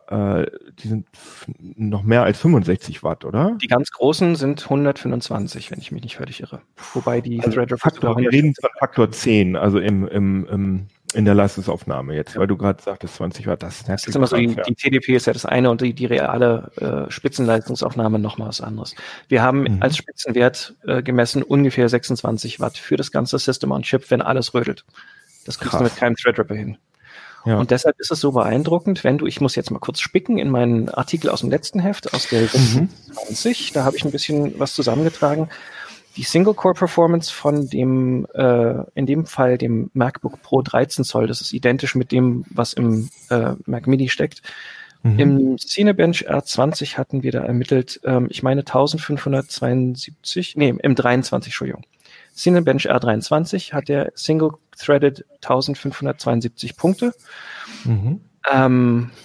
noch mehr als 65 Watt, oder? Die ganz großen sind 125, wenn ich mich nicht völlig irre. Wobei die Threadrippers wir reden von Faktor 10, also in der Leistungsaufnahme jetzt, weil du gerade sagtest 20 Watt, das ist immer so, die TDP ist ja das eine und die reale Spitzenleistungsaufnahme nochmal was anderes. Wir haben als Spitzenwert gemessen ungefähr 26 Watt für das ganze System on Chip, wenn alles rödelt. Das kriegst du mit keinem Threadripper hin. Ja. Und deshalb ist es so beeindruckend, ich muss jetzt mal kurz spicken in meinen Artikel aus dem letzten Heft, aus der 20, da habe ich ein bisschen was zusammengetragen. Die Single-Core-Performance von dem, in dem Fall dem MacBook Pro 13 Zoll, das ist identisch mit dem, was im Mac Mini steckt. Im Cinebench R20 hatten wir da ermittelt, ich meine 1572, im 23, Entschuldigung. Cinebench R23 hat der Single-Threaded 1572 Punkte.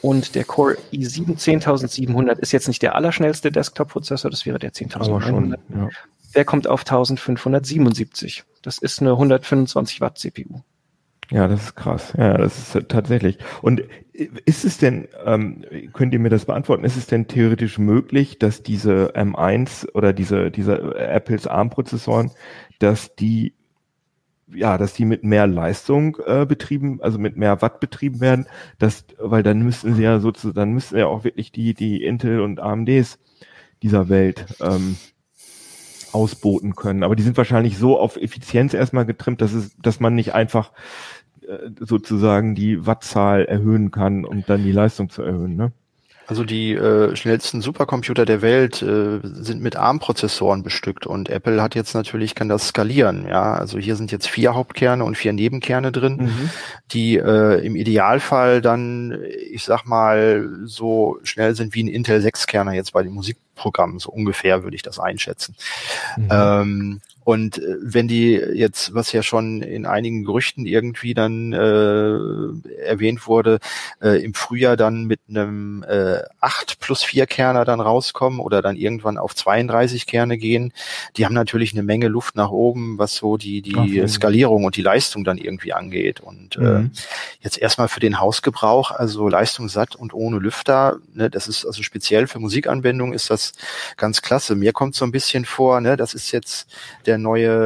Und der Core i7 10700 ist jetzt nicht der allerschnellste Desktop-Prozessor, das wäre der 10900. Ja. Der kommt auf 1577. Das ist eine 125 Watt CPU. Ja, das ist krass. Ja, das ist tatsächlich. Und ist es denn, könnt ihr mir das beantworten, ist es denn theoretisch möglich, dass diese M1 oder diese Apples ARM-Prozessoren, dass die mit mehr Leistung betrieben, also mit mehr Watt betrieben werden, weil dann müssten sie ja auch wirklich die Intel und AMDs dieser Welt ausboten können. Aber die sind wahrscheinlich so auf Effizienz erstmal getrimmt, dass man nicht einfach sozusagen die Wattzahl erhöhen kann, um dann die Leistung zu erhöhen, ne? Also die schnellsten Supercomputer der Welt sind mit ARM-Prozessoren bestückt und Apple kann das skalieren. Ja, also hier sind jetzt 4 Hauptkerne und 4 Nebenkerne drin, die im Idealfall dann, ich sag mal, so schnell sind wie ein Intel 6-Kerner jetzt bei den Musikprogrammen, so ungefähr würde ich das einschätzen. Und wenn die jetzt, was ja schon in einigen Gerüchten irgendwie dann erwähnt wurde, im Frühjahr dann mit einem 8 plus 4 Kerner dann rauskommen oder dann irgendwann auf 32 Kerne gehen, die haben natürlich eine Menge Luft nach oben, was so die Skalierung und die Leistung dann irgendwie angeht. Und jetzt erstmal für den Hausgebrauch, also leistungssatt und ohne Lüfter, ne, das ist also speziell für Musikanwendungen ist das ganz klasse. Mir kommt so ein bisschen vor, ne, das ist jetzt das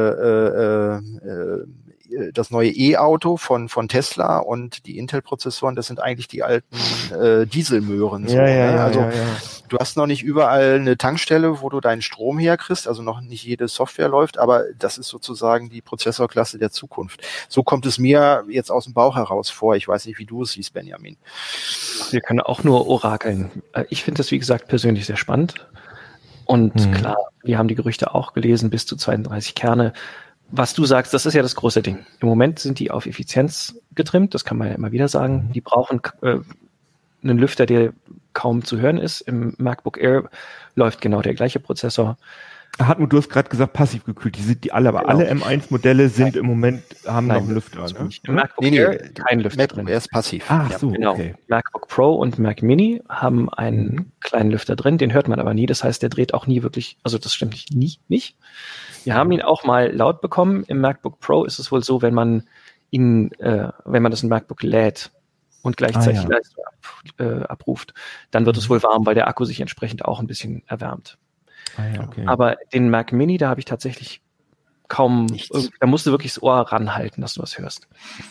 neue E-Auto von Tesla und die Intel-Prozessoren, das sind eigentlich die alten Dieselmöhren. Du hast noch nicht überall eine Tankstelle, wo du deinen Strom herkriegst, also noch nicht jede Software läuft, aber das ist sozusagen die Prozessorklasse der Zukunft. So kommt es mir jetzt aus dem Bauch heraus vor. Ich weiß nicht, wie du es siehst, Benjamin. Wir können auch nur orakeln. Ich finde das, wie gesagt, persönlich sehr spannend. Und klar, wir haben die Gerüchte auch gelesen, bis zu 32 Kerne. Was du sagst, das ist ja das große Ding. Im Moment sind die auf Effizienz getrimmt, das kann man ja immer wieder sagen. Die brauchen einen Lüfter, der kaum zu hören ist. Im MacBook Air läuft genau der gleiche Prozessor. Hartmut, du hast gerade gesagt, passiv gekühlt. Alle M1-Modelle sind im Moment, haben noch einen Lüfter. Ne? Im MacBook Air kein Lüfter drin. MacBook Air ist passiv. Ach so, genau. Okay. MacBook Pro und Mac Mini haben einen kleinen Lüfter drin, den hört man aber nie. Das heißt, der dreht auch nie wirklich, also das stimmt nicht. Wir haben ihn auch mal laut bekommen. Im MacBook Pro ist es wohl so, wenn man das in MacBook lädt und gleichzeitig Leistung abruft, dann wird es wohl warm, weil der Akku sich entsprechend auch ein bisschen erwärmt. Okay. Aber den Mac Mini, da habe ich tatsächlich kaum, da musst du wirklich das Ohr ranhalten, dass du was hörst.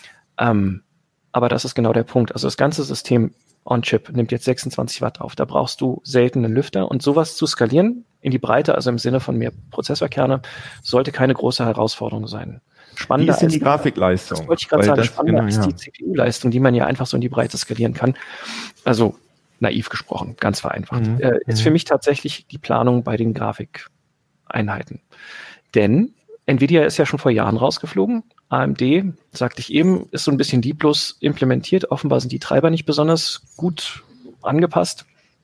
Aber das ist genau der Punkt. Also das ganze System on-Chip nimmt jetzt 26 Watt auf. Da brauchst du selten einen Lüfter. Und sowas zu skalieren in die Breite, also im Sinne von mehr Prozessorkerne, sollte keine große Herausforderung sein. Spannender ist die Grafikleistung. Das wollte ich gerade sagen. Spannender ist die CPU-Leistung, die man ja einfach so in die Breite skalieren kann. Also naiv gesprochen, ganz vereinfacht. Ist für mich tatsächlich die Planung bei den Grafikeinheiten. Denn Nvidia ist ja schon vor Jahren rausgeflogen. AMD, sagte ich eben, ist so ein bisschen lieblos implementiert. Offenbar sind die Treiber nicht besonders gut angepasst.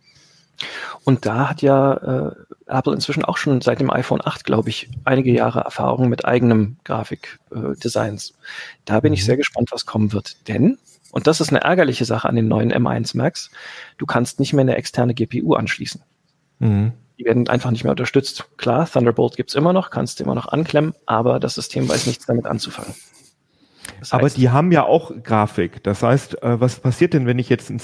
Und da hat ja Apple inzwischen auch schon seit dem iPhone 8, glaube ich, einige Jahre Erfahrung mit eigenem Grafikdesigns. Da bin ich sehr gespannt, was kommen wird. Denn, und das ist eine ärgerliche Sache an den neuen M1 Macs, du kannst nicht mehr eine externe GPU anschließen. Die werden einfach nicht mehr unterstützt. Klar, Thunderbolt gibt's immer noch, kannst du immer noch anklemmen, aber das System weiß nichts damit anzufangen. Das heißt, aber die haben ja auch Grafik. Das heißt, was passiert denn, wenn ich jetzt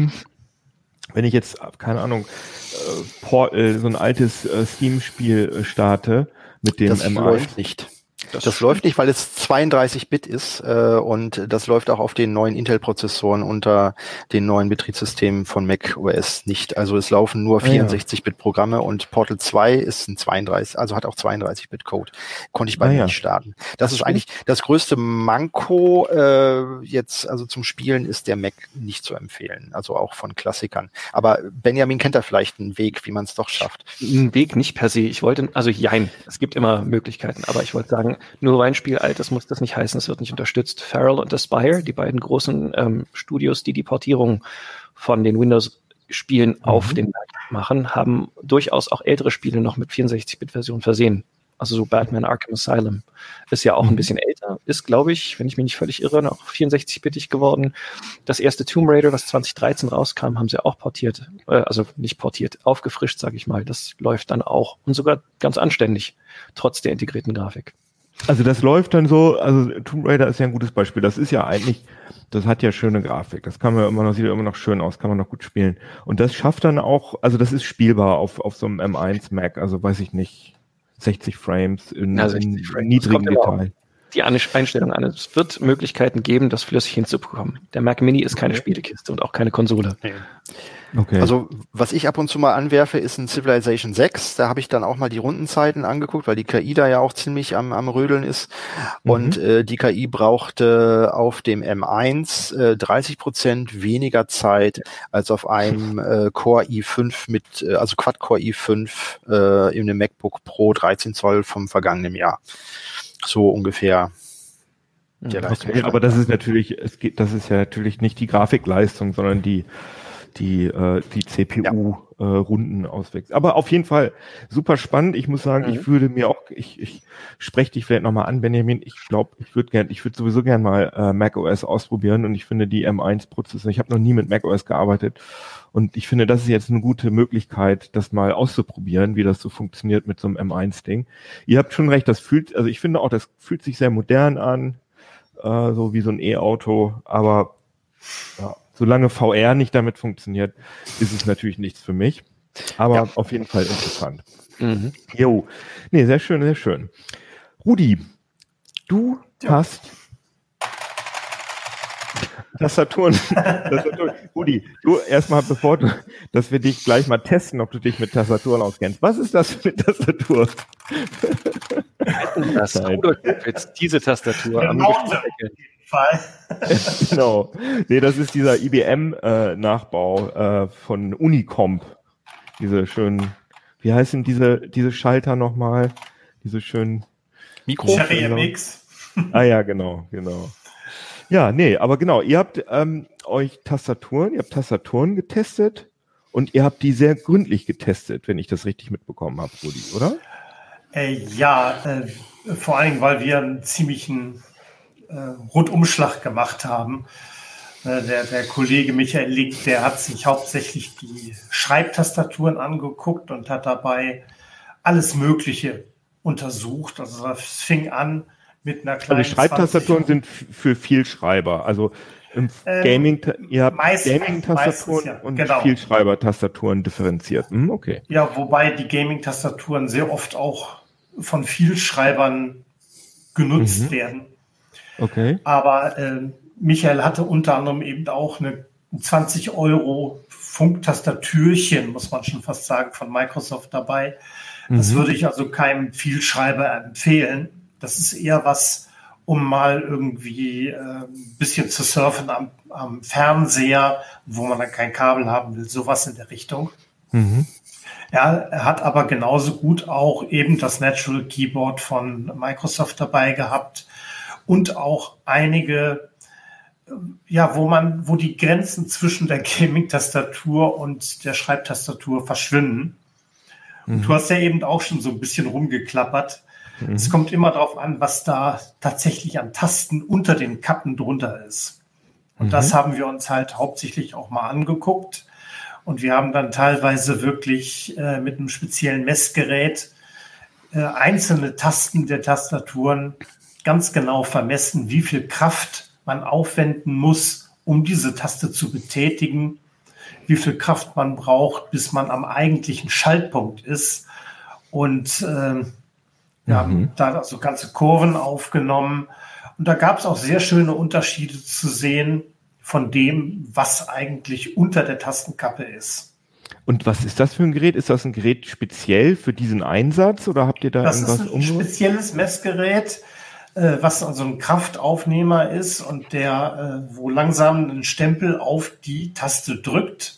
keine Ahnung, Portal, so ein altes Steam-Spiel starte mit dem M1? Läuft nicht. Das läuft nicht, weil es 32-Bit ist und das läuft auch auf den neuen Intel-Prozessoren unter den neuen Betriebssystemen von Mac OS nicht. Also es laufen nur 64-Bit-Programme und Portal 2 ist ein 32, also hat auch 32-Bit-Code. Konnte ich bei mir nicht starten. Das ist eigentlich das größte Manko jetzt, also zum Spielen ist der Mac nicht zu empfehlen, also auch von Klassikern. Aber Benjamin kennt da vielleicht einen Weg, wie man es doch schafft. Ein Weg nicht per se. Es gibt immer Möglichkeiten, aber ich wollte sagen, nur weil ein Spiel alt ist, muss das nicht heißen, es wird nicht unterstützt. Feral und Aspire, die beiden großen Studios, die Portierung von den Windows-Spielen auf den Mac machen, haben durchaus auch ältere Spiele noch mit 64-Bit-Version versehen. Also so Batman Arkham Asylum ist ja auch ein bisschen älter, ist, glaube ich, wenn ich mich nicht völlig irre, noch 64-bittig geworden. Das erste Tomb Raider, was 2013 rauskam, haben sie auch portiert, also nicht portiert, aufgefrischt, sage ich mal. Das läuft dann auch und sogar ganz anständig, trotz der integrierten Grafik. Also das läuft dann so, also Tomb Raider ist ja ein gutes Beispiel. Das ist ja eigentlich, das hat ja schöne Grafik. Das kann man immer noch, sieht ja immer noch schön aus, kann man noch gut spielen. Und das schafft dann auch, also das ist spielbar auf so einem M1 Mac, also weiß ich nicht, 60 Frames in, ja, 60 Frames. Niedrigen Detail. Die Einstellung an. Es wird Möglichkeiten geben, das flüssig hinzubekommen. Der Mac Mini ist keine Spielekiste und auch keine Konsole. Okay. Also was ich ab und zu mal anwerfe, ist ein Civilization 6. Da habe ich dann auch mal die Rundenzeiten angeguckt, weil die KI da ja auch ziemlich am Rödeln ist. Und die KI brauchte auf dem M1 30% weniger Zeit als auf einem Core i5 also Quad-Core i5 in einem MacBook Pro 13 Zoll vom vergangenen Jahr. So ungefähr. Okay, aber das ist natürlich, das ist ja natürlich nicht die Grafikleistung, sondern die CPU-Runden auswechseln. Aber auf jeden Fall super spannend. Ich muss sagen, ich würde mir auch, ich spreche dich vielleicht nochmal an, Benjamin. Ich glaube, ich würde sowieso gern mal macOS ausprobieren und ich finde die M1-Prozesse, ich habe noch nie mit macOS gearbeitet und ich finde, das ist jetzt eine gute Möglichkeit, das mal auszuprobieren, wie das so funktioniert mit so einem M1-Ding. Ihr habt schon recht, also ich finde auch, das fühlt sich sehr modern an, so wie so ein E-Auto, aber ja, solange VR nicht damit funktioniert, ist es natürlich nichts für mich. Aber auf jeden Fall interessant. Jo. Nee, sehr schön, sehr schön. Rudi, du hast Tastaturen. Rudi, du erstmal, dass wir dich gleich mal testen, ob du dich mit Tastaturen auskennst. Was ist das für eine Tastatur? Das jetzt diese Tastatur am Fall. Genau. Nee, das ist dieser IBM-Nachbau von Unicomp. Diese schönen, wie heißen diese Schalter nochmal? Diese schönen Mikro. Cherry MX. Ah ja, genau. Ja, nee, aber genau, ihr habt ihr habt Tastaturen getestet und ihr habt die sehr gründlich getestet, wenn ich das richtig mitbekommen habe, Rudi, oder? Vor allem, weil wir einen ziemlichen Rundumschlag gemacht haben. Der Kollege Michael Link, der hat sich hauptsächlich die Schreibtastaturen angeguckt und hat dabei alles Mögliche untersucht. Also das fing an mit einer kleinen... Also die Schreibtastaturen sind für Vielschreiber. Also im Gaming, ihr habt Gaming-Tastaturen und Vielschreiber-Tastaturen differenziert. Okay. Ja, wobei die Gaming-Tastaturen sehr oft auch von Vielschreibern genutzt werden. Okay. Aber Michael hatte unter anderem eben auch eine 20 € Funktastatürchen, muss man schon fast sagen, von Microsoft dabei. Das würde ich also keinem Vielschreiber empfehlen. Das ist eher was, um mal irgendwie ein bisschen zu surfen am Fernseher, wo man dann kein Kabel haben will, sowas in der Richtung. Er hat aber genauso gut auch eben das Natural Keyboard von Microsoft dabei gehabt und auch einige, wo die Grenzen zwischen der Gaming-Tastatur und der Schreibtastatur verschwinden. Und du hast ja eben auch schon so ein bisschen rumgeklappert. Es kommt immer darauf an, was da tatsächlich an Tasten unter den Kappen drunter ist. Und das haben wir uns halt hauptsächlich auch mal angeguckt. Und wir haben dann teilweise wirklich mit einem speziellen Messgerät einzelne Tasten der Tastaturen ganz genau vermessen, wie viel Kraft man aufwenden muss, um diese Taste zu betätigen, wie viel Kraft man braucht, bis man am eigentlichen Schaltpunkt ist. Und wir haben da also ganze Kurven aufgenommen. Und da gab es auch sehr schöne Unterschiede zu sehen von dem, was eigentlich unter der Tastenkappe ist. Und was ist das für ein Gerät? Ist das ein Gerät speziell für diesen Einsatz oder habt ihr da irgendwas umgesetzt? Das ist ein spezielles Messgerät, was also ein Kraftaufnehmer ist und der, wo langsam ein Stempel auf die Taste drückt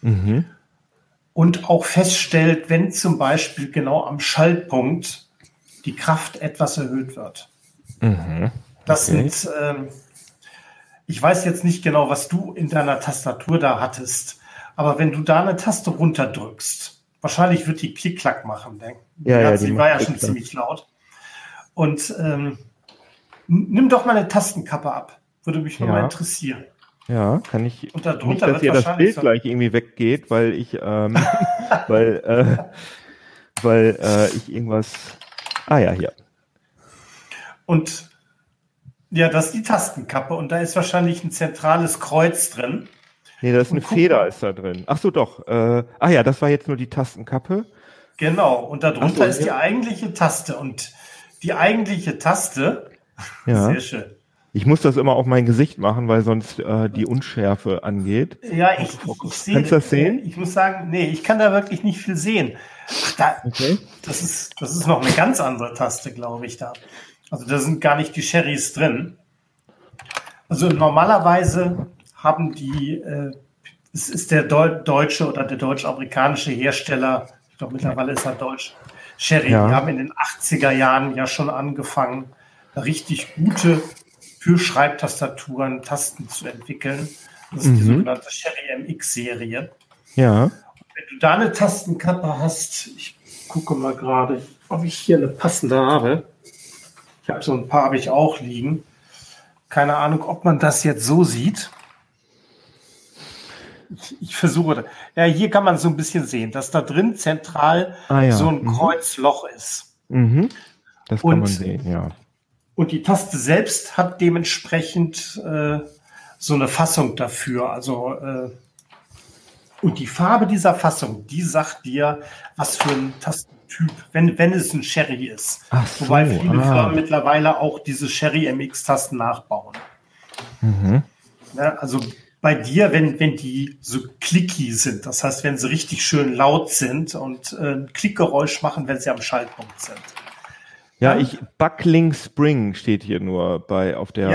und auch feststellt, wenn zum Beispiel genau am Schaltpunkt die Kraft etwas erhöht wird. Das sind, ich weiß jetzt nicht genau, was du in deiner Tastatur da hattest, aber wenn du da eine Taste runterdrückst, Wahrscheinlich wird die Klick-Klack machen. Die war ja schon ziemlich laut. Und nimm doch mal eine Tastenkappe ab. Würde mich nur mal interessieren. Ja, kann ich. Und darunter nicht, dass ihr das Bild gleich irgendwie weggeht, weil ich, weil ich irgendwas. Ah ja, hier. Und ja, das ist die Tastenkappe und da ist wahrscheinlich ein zentrales Kreuz drin. Nee, da ist eine Feder ist da drin. Ach so, doch. Das war jetzt nur die Tastenkappe. Genau, und darunter ist die eigentliche Taste. Und die eigentliche Taste, sehr schön. Ich muss das immer auf mein Gesicht machen, weil sonst die Unschärfe angeht. Ja, ich sehe. Kannst du das sehen? Ich muss sagen, nee, ich kann da wirklich nicht viel sehen. Das ist noch eine ganz andere Taste, glaube ich, da. Also da sind gar nicht die Sherrys drin. Also normalerweise haben die, es ist der deutsche oder der deutsch-amerikanische Hersteller, ich glaube mittlerweile ist er deutsch, Sherry, die haben in den 80er Jahren ja schon angefangen, richtig gute für Schreibtastaturen Tasten zu entwickeln. Das ist die sogenannte Sherry MX-Serie. Ja. Und wenn du da eine Tastenkappe hast, ich gucke mal gerade, ob ich hier eine passende habe. Ich habe so ein paar, habe ich auch liegen. Keine Ahnung, ob man das jetzt so sieht. Ich versuche. Ja, hier kann man so ein bisschen sehen, dass da drin zentral so ein Kreuzloch ist. Das kann man sehen, ja. Und die Taste selbst hat dementsprechend so eine Fassung dafür. Also und die Farbe dieser Fassung, die sagt dir, was für ein Tastentyp, wenn es ein Sherry ist. So, wobei viele Firmen mittlerweile auch diese Sherry MX-Tasten nachbauen. Ja, also bei dir, wenn die so clicky sind, das heißt, wenn sie richtig schön laut sind und ein Klickgeräusch machen, wenn sie am Schaltpunkt sind. Ja, Buckling Spring steht hier nur auf der.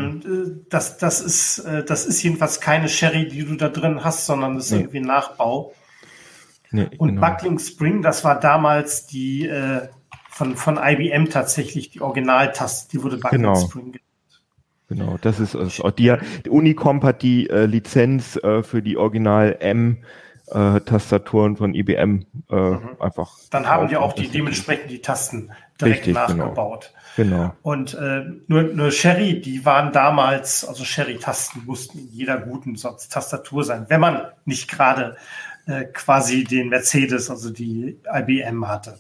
Das ist jedenfalls keine Sherry, die du da drin hast, sondern das ist irgendwie ein Nachbau. Und Buckling Spring, das war damals die von IBM tatsächlich die Originaltaste, die wurde Buckling Spring genannt. Genau, das ist es. Die Unicomp hat die Lizenz für die Original Tastaturen von IBM einfach. Dann haben die auch dementsprechend die Tasten direkt nachgebaut. Genau. Und nur Sherry, die waren damals, also Sherry-Tasten mussten in jeder guten Tastatur sein, wenn man nicht gerade quasi den Mercedes, also die IBM hatte.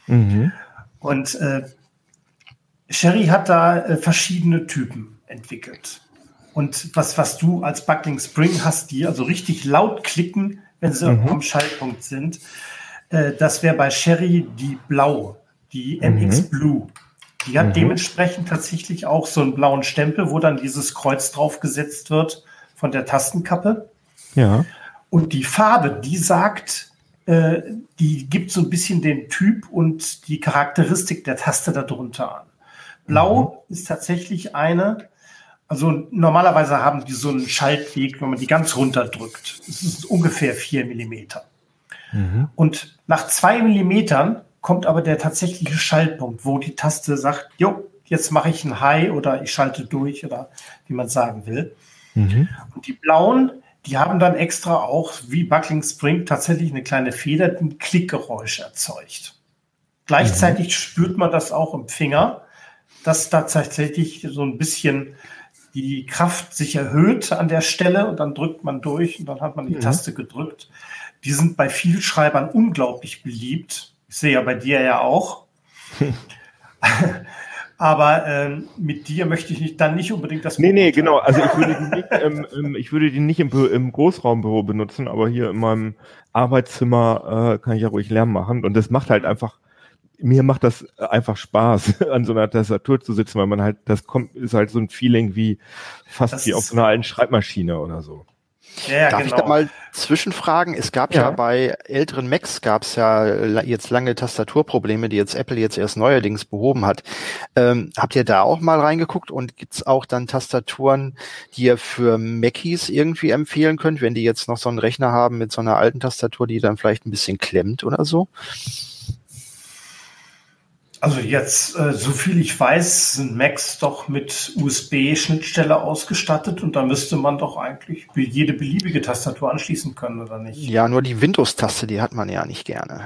Und Sherry hat da verschiedene Typen entwickelt. Und was du als Buckling Spring hast, die also richtig laut klicken, wenn sie am Schaltpunkt sind, das wäre bei Sherry die Blau, die MX Blue. Die hat dementsprechend tatsächlich auch so einen blauen Stempel, wo dann dieses Kreuz draufgesetzt wird von der Tastenkappe. Ja. Und die Farbe, die sagt, die gibt so ein bisschen den Typ und die Charakteristik der Taste darunter an. Blau ist tatsächlich also normalerweise haben die so einen Schaltweg, wenn man die ganz runterdrückt. Das ist ungefähr 4 Millimeter. Und nach 2 Millimetern kommt aber der tatsächliche Schaltpunkt, wo die Taste sagt, jo, jetzt mache ich ein High oder ich schalte durch oder wie man sagen will. Und die blauen, die haben dann extra auch, wie Buckling Spring, tatsächlich eine kleine Feder, die ein Klickgeräusch erzeugt. Gleichzeitig spürt man das auch im Finger, dass da tatsächlich so ein bisschen die Kraft sich erhöht an der Stelle und dann drückt man durch und dann hat man die Taste gedrückt. Die sind bei Vielschreibern unglaublich beliebt. Ich sehe ja bei dir ja auch. Aber mit dir möchte ich dann nicht unbedingt das. Nee, genau. Also ich würde die nicht im Großraumbüro benutzen, aber hier in meinem Arbeitszimmer kann ich ja ruhig Lärm machen. Und das macht halt einfach, mir macht das einfach Spaß, an so einer Tastatur zu sitzen, weil man halt, ist halt so ein Feeling wie fast wie auf so einer alten Schreibmaschine oder so. Ja, Darf ich da mal zwischenfragen? Es gab ja bei älteren Macs gab's ja jetzt lange Tastaturprobleme, die jetzt Apple jetzt erst neuerdings behoben hat. Habt ihr da auch mal reingeguckt und gibt's auch dann Tastaturen, die ihr für Macies irgendwie empfehlen könnt, wenn die jetzt noch so einen Rechner haben mit so einer alten Tastatur, die dann vielleicht ein bisschen klemmt oder so? Also jetzt, so viel ich weiß, sind Macs doch mit USB-Schnittstelle ausgestattet und da müsste man doch eigentlich jede beliebige Tastatur anschließen können, oder nicht? Ja, nur die Windows-Taste, die hat man ja nicht gerne.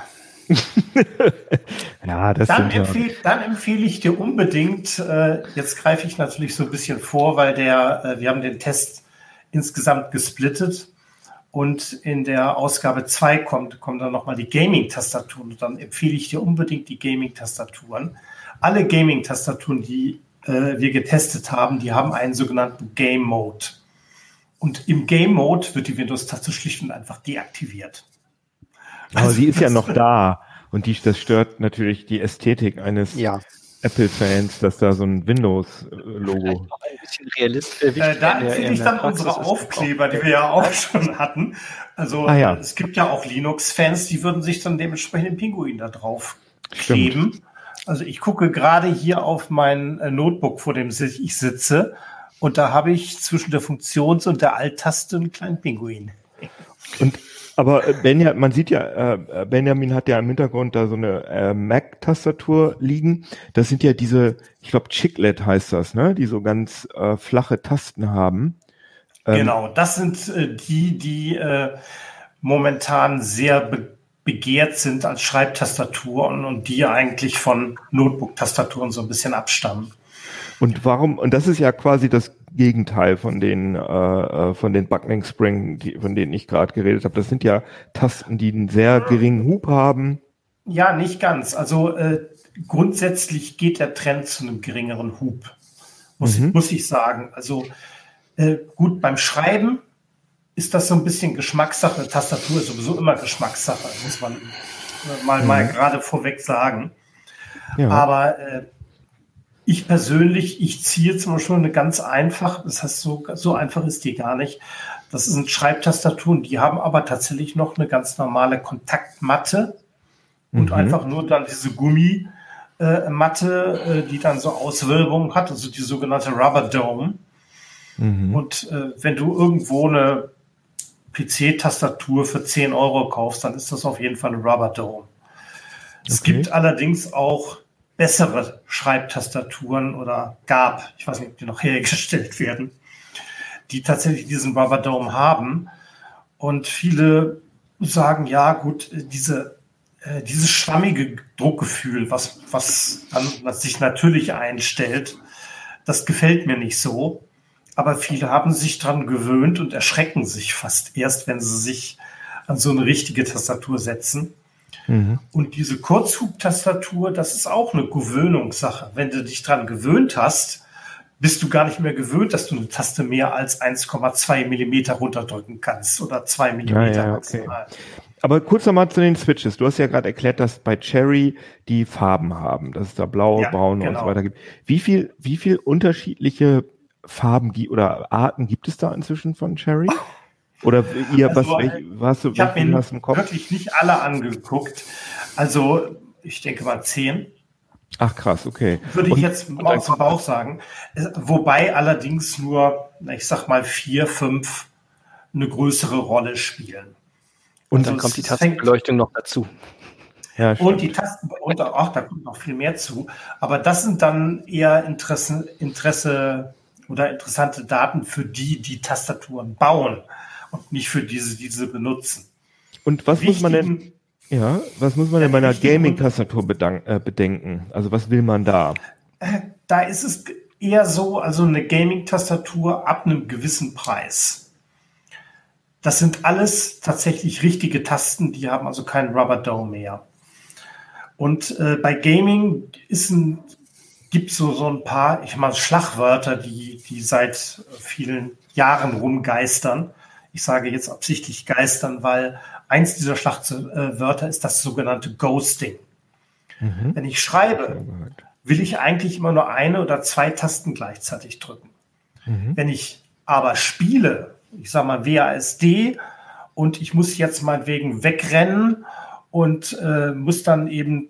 Ja, das Dann empfehle ich dir unbedingt, jetzt greife ich natürlich so ein bisschen vor, weil wir haben den Test insgesamt gesplittet. Und in der Ausgabe 2 kommen dann nochmal die Gaming-Tastaturen. Und dann empfehle ich dir unbedingt die Gaming-Tastaturen. Alle Gaming-Tastaturen, die wir getestet haben, die haben einen sogenannten Game Mode. Und im Game Mode wird die Windows-Taste schlicht und einfach deaktiviert. Aber sie ist ja noch da. Und das stört natürlich die Ästhetik eines Apple-Fans, dass da so ein Windows-Logo. Ein bisschen realistisch. Da empfehle ich dann unsere Aufkleber, die wir ja auch schon hatten. Also es gibt ja auch Linux-Fans, die würden sich dann dementsprechend den Pinguin da drauf kleben. Stimmt. Also ich gucke gerade hier auf mein Notebook, vor dem ich sitze, und da habe ich zwischen der Funktions- und der Alt-Taste einen kleinen Pinguin. Aber man sieht ja, Benjamin hat ja im Hintergrund da so eine Mac-Tastatur liegen. Das sind ja diese, ich glaube Chiclet heißt das, ne? Die so ganz flache Tasten haben. Genau, das sind die momentan sehr begehrt sind als Schreibtastaturen und die eigentlich von Notebook-Tastaturen so ein bisschen abstammen. Und das ist ja quasi das Gegenteil von den Buckling Spring, von denen ich gerade geredet habe. Das sind ja Tasten, die einen sehr geringen Hub haben. Ja, nicht ganz. Also grundsätzlich geht der Trend zu einem geringeren Hub, muss ich sagen. Also gut, beim Schreiben ist das so ein bisschen Geschmackssache. Tastatur ist sowieso immer Geschmackssache, muss man mal gerade vorweg sagen. Ja. Aber ich persönlich, ich ziehe zum Beispiel eine ganz einfach, das heißt, so einfach ist die gar nicht. Das sind Schreibtastaturen, die haben aber tatsächlich noch eine ganz normale Kontaktmatte und einfach nur dann diese Gummimatte, die dann so Auswölbungen hat, also die sogenannte Rubber Dome. Und wenn du irgendwo eine PC-Tastatur für 10 € kaufst, dann ist das auf jeden Fall eine Rubber Dome. Es gibt allerdings auch bessere Schreibtastaturen oder ich weiß nicht, ob die noch hergestellt werden, die tatsächlich diesen Rubber Dome haben. Und viele sagen, ja gut, dieses schwammige Druckgefühl, was dann sich natürlich einstellt, das gefällt mir nicht so. Aber viele haben sich dran gewöhnt und erschrecken sich fast erst, wenn sie sich an so eine richtige Tastatur setzen. Und diese Kurzhub-Tastatur, das ist auch eine Gewöhnungssache. Wenn du dich dran gewöhnt hast, bist du gar nicht mehr gewöhnt, dass du eine Taste mehr als 1,2 Millimeter runterdrücken kannst oder 2 Millimeter maximal. Okay. Aber kurz nochmal zu den Switches. Du hast ja gerade erklärt, dass bei Cherry die Farben haben, dass es da blau, braun und so weiter gibt. Wie viel unterschiedliche Farben oder Arten gibt es da inzwischen von Cherry? Oder ich habe mir wirklich nicht alle angeguckt. Also ich denke mal 10. Ach krass, okay. Würde ich jetzt aus dem Bauch sagen. Wobei allerdings nur, ich sag mal 4, 5 eine größere Rolle spielen. Und dann kommt die Tastenbeleuchtung noch dazu. Ja, und die Tasten, da kommt noch viel mehr zu. Aber das sind dann eher Interesse oder interessante Daten für die Tastaturen bauen und nicht für diese benutzen. Und was muss man denn bei einer Gaming-Tastatur bedenken? Also was will man da? Da ist es eher so, also eine Gaming-Tastatur ab einem gewissen Preis. Das sind alles tatsächlich richtige Tasten, die haben also keinen Rubber Dome mehr. Und bei Gaming gibt es so ein paar, Schlagwörter, die seit vielen Jahren rumgeistern. Ich sage jetzt absichtlich geistern, weil eins dieser Schlagwörter ist das sogenannte Ghosting. Wenn ich schreibe, will ich eigentlich immer nur 1 oder 2 Tasten gleichzeitig drücken. Wenn ich aber spiele, ich sage mal WASD, und ich muss jetzt meinetwegen wegrennen und muss dann eben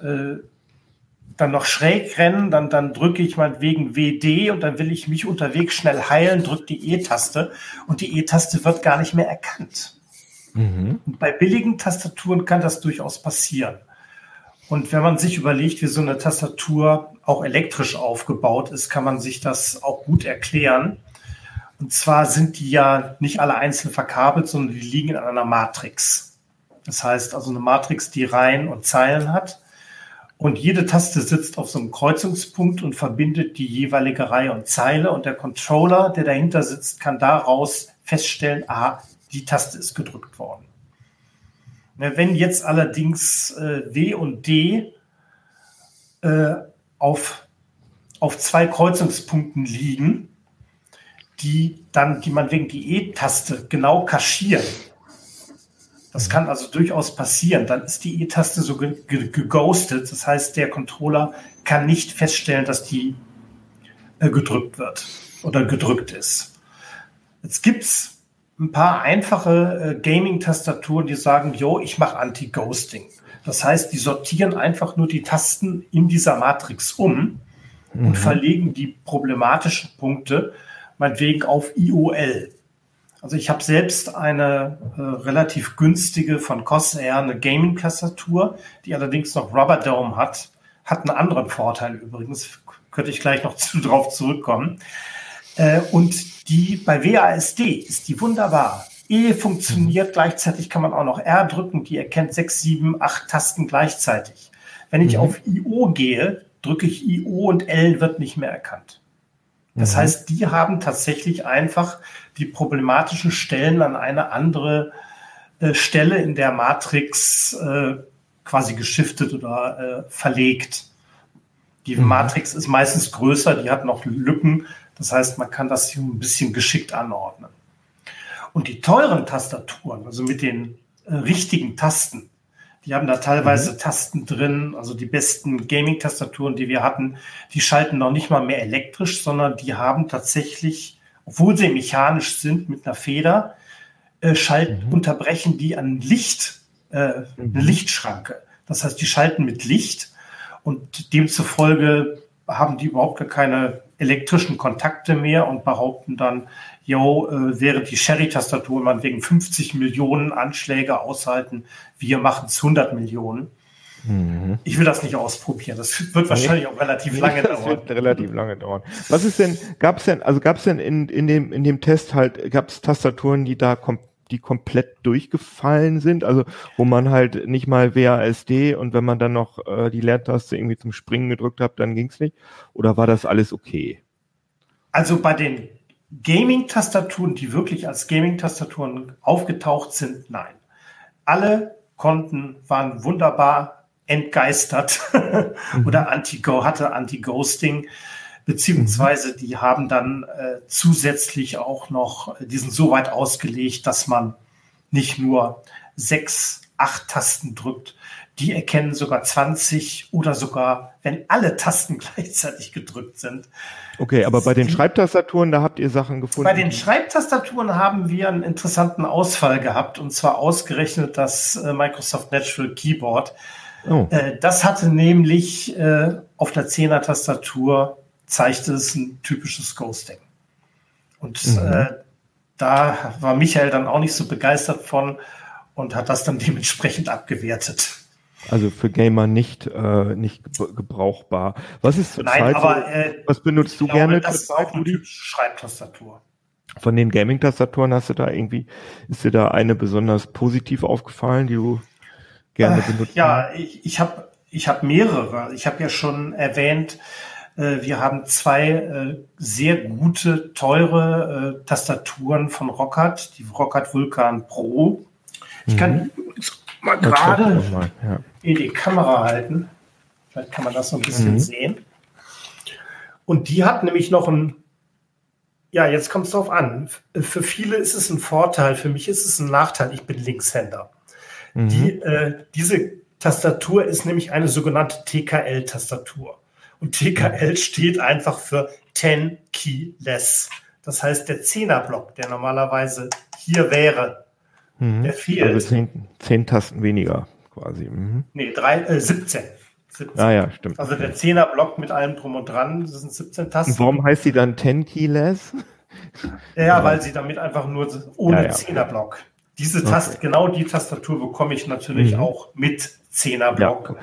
dann noch schräg rennen, dann drücke ich meinetwegen WD und dann will ich mich unterwegs schnell heilen, drücke die E-Taste und die E-Taste wird gar nicht mehr erkannt. Und bei billigen Tastaturen kann das durchaus passieren. Und wenn man sich überlegt, wie so eine Tastatur auch elektrisch aufgebaut ist, kann man sich das auch gut erklären. Und zwar sind die ja nicht alle einzeln verkabelt, sondern die liegen in einer Matrix. Das heißt also eine Matrix, die Reihen und Zeilen hat. Und jede Taste sitzt auf so einem Kreuzungspunkt und verbindet die jeweilige Reihe und Zeile. Und der Controller, der dahinter sitzt, kann daraus feststellen, aha, die Taste ist gedrückt worden. Wenn jetzt allerdings W und D auf 2 Kreuzungspunkten liegen, die man wegen die E-Taste genau kaschieren. Das kann also durchaus passieren. Dann ist die E-Taste so geghostet. Das heißt, der Controller kann nicht feststellen, dass die gedrückt wird oder gedrückt ist. Jetzt gibt's ein paar einfache Gaming-Tastaturen, die sagen, ich mache Anti-Ghosting. Das heißt, die sortieren einfach nur die Tasten in dieser Matrix und verlegen die problematischen Punkte meinetwegen auf IOL. Also ich habe selbst eine relativ günstige von Corsair, eine Gaming-Tastatur, die allerdings noch Rubber Dome hat. Hat einen anderen Vorteil übrigens, könnte ich gleich noch drauf zurückkommen. Und die bei WASD ist die wunderbar. E funktioniert, gleichzeitig kann man auch noch R drücken, die erkennt 6, 7, 8 Tasten gleichzeitig. Wenn ich auf IO gehe, drücke ich IO und L wird nicht mehr erkannt. Das heißt, die haben tatsächlich einfach die problematischen Stellen an eine andere Stelle in der Matrix quasi geschiftet oder verlegt. Die Matrix ist meistens größer, die hat noch Lücken. Das heißt, man kann das hier ein bisschen geschickt anordnen. Und die teuren Tastaturen, also mit den richtigen Tasten, die haben da teilweise Tasten drin, also die besten Gaming-Tastaturen, die wir hatten, die schalten noch nicht mal mehr elektrisch, sondern die haben tatsächlich, obwohl sie mechanisch sind, mit einer Feder, unterbrechen die an Licht, eine Lichtschranke. Das heißt, die schalten mit Licht und demzufolge haben die überhaupt gar keine elektrischen Kontakte mehr und behaupten dann, wäre die Sherry-Tastatur meinetwegen 50 Millionen Anschläge aushalten, wir machen es 100 Millionen. Ich will das nicht ausprobieren. Das wird wahrscheinlich auch relativ lange dauern. Das wird relativ lange dauern. Was ist denn, gab's denn in dem Test gab's Tastaturen, die komplett durchgefallen sind, also wo man halt nicht mal WASD und wenn man dann noch die Leertaste irgendwie zum Springen gedrückt hat, dann ging's nicht? Oder war das alles okay? Also bei den Gaming-Tastaturen, die wirklich als Gaming-Tastaturen aufgetaucht sind, nein. Alle waren wunderbar entgeistert oder hatte Anti-Ghosting, beziehungsweise die haben dann zusätzlich auch noch, die sind so weit ausgelegt, dass man nicht nur 6, 8 Tasten drückt, die erkennen sogar 20 oder sogar, wenn alle Tasten gleichzeitig gedrückt sind. Okay, aber bei den Schreibtastaturen, da habt ihr Sachen gefunden? Bei den Schreibtastaturen haben wir einen interessanten Ausfall gehabt, und zwar ausgerechnet das Microsoft Natural Keyboard. Oh. Das hatte nämlich auf der 10er-Tastatur zeigte es ein typisches Ghosting. Und da war Michael dann auch nicht so begeistert von und hat das dann dementsprechend abgewertet. Also für Gamer nicht gebrauchbar. Was ist zurzeit? Was benutzt du gerne? Das ist auch eine typische Schreibtastatur. Von den Gaming-Tastaturen ist dir da eine besonders positiv aufgefallen, die du gerne benutzt? Ja, ich habe mehrere. Ich habe ja schon erwähnt, wir haben 2 sehr gute, teure Tastaturen von Roccat, die Roccat Vulcan Pro. Ich kann mal gerade in die Kamera halten. Vielleicht kann man das so ein bisschen sehen. Und die hat nämlich noch jetzt kommt es drauf an. Für viele ist es ein Vorteil, für mich ist es ein Nachteil. Ich bin Linkshänder. Diese Tastatur ist nämlich eine sogenannte TKL-Tastatur. Und TKL steht einfach für 10 Key Less. Das heißt, der 10er-Block, der normalerweise hier wäre, der fehlt. Also 10 Tasten weniger quasi. Nee, 17. Ah ja, stimmt. Also der 10er-Block mit allem drum und dran, das sind 17 Tasten. Und warum heißt die dann 10 Key Less? Ja, weil sie damit einfach nur ohne 10er-Block. Diese Taste, genau die Tastatur bekomme ich natürlich auch mit 10er-Block. Ja, okay.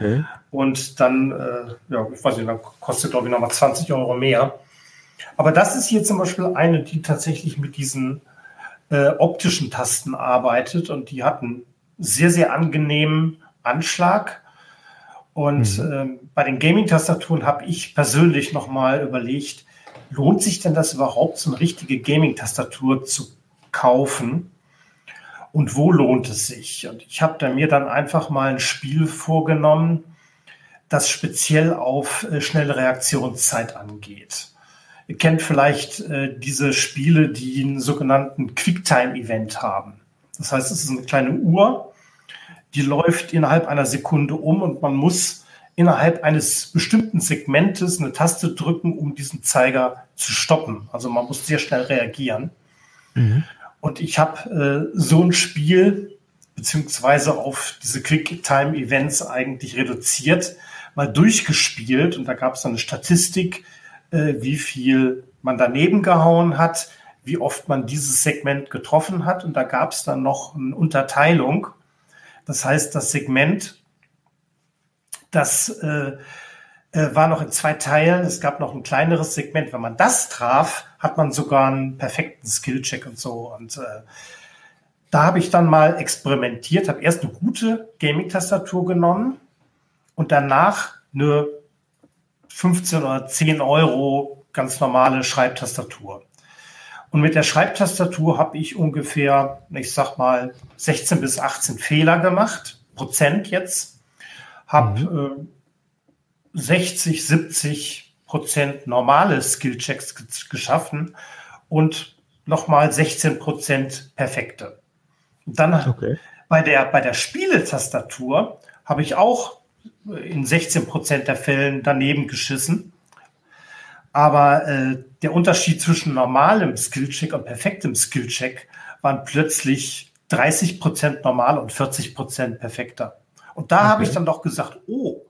Und dann, ich weiß nicht, dann kostet, glaube ich, nochmal 20 Euro mehr. Aber das ist hier zum Beispiel eine, die tatsächlich mit diesen optischen Tasten arbeitet und die hat einen sehr, sehr angenehmen Anschlag. Und bei den Gaming-Tastaturen habe ich persönlich nochmal überlegt, lohnt sich denn das überhaupt, so eine richtige Gaming-Tastatur zu kaufen? Und wo lohnt es sich? Und ich habe mir dann einfach mal ein Spiel vorgenommen, das speziell auf schnelle Reaktionszeit angeht. Ihr kennt vielleicht diese Spiele, die einen sogenannten Quicktime-Event haben. Das heißt, es ist eine kleine Uhr, die läuft innerhalb einer Sekunde um und man muss innerhalb eines bestimmten Segmentes eine Taste drücken, um diesen Zeiger zu stoppen. Also man muss sehr schnell reagieren. Und ich habe so ein Spiel beziehungsweise auf diese Quicktime-Events eigentlich reduziert, mal durchgespielt und da gab es eine Statistik, wie viel man daneben gehauen hat, wie oft man dieses Segment getroffen hat und da gab es dann noch eine Unterteilung. Das heißt, das Segment, das war noch in 2 Teilen. Es gab noch ein kleineres Segment. Wenn man das traf, hat man sogar einen perfekten Skillcheck und so. Und da habe ich dann mal experimentiert, habe erst eine gute Gaming-Tastatur genommen und danach eine 15 oder 10 Euro ganz normale Schreibtastatur. Und mit der Schreibtastatur habe ich ungefähr, ich sag mal, 16 bis 18 Fehler gemacht, Prozent jetzt. Habe 60-70% normale Skillchecks geschaffen und nochmal 16% perfekte. Und dann bei der Spieletastatur habe ich auch in 16% der Fällen daneben geschissen. Aber der Unterschied zwischen normalem Skillcheck und perfektem Skillcheck waren plötzlich 30% normal und 40% perfekter. Und da habe ich dann doch gesagt,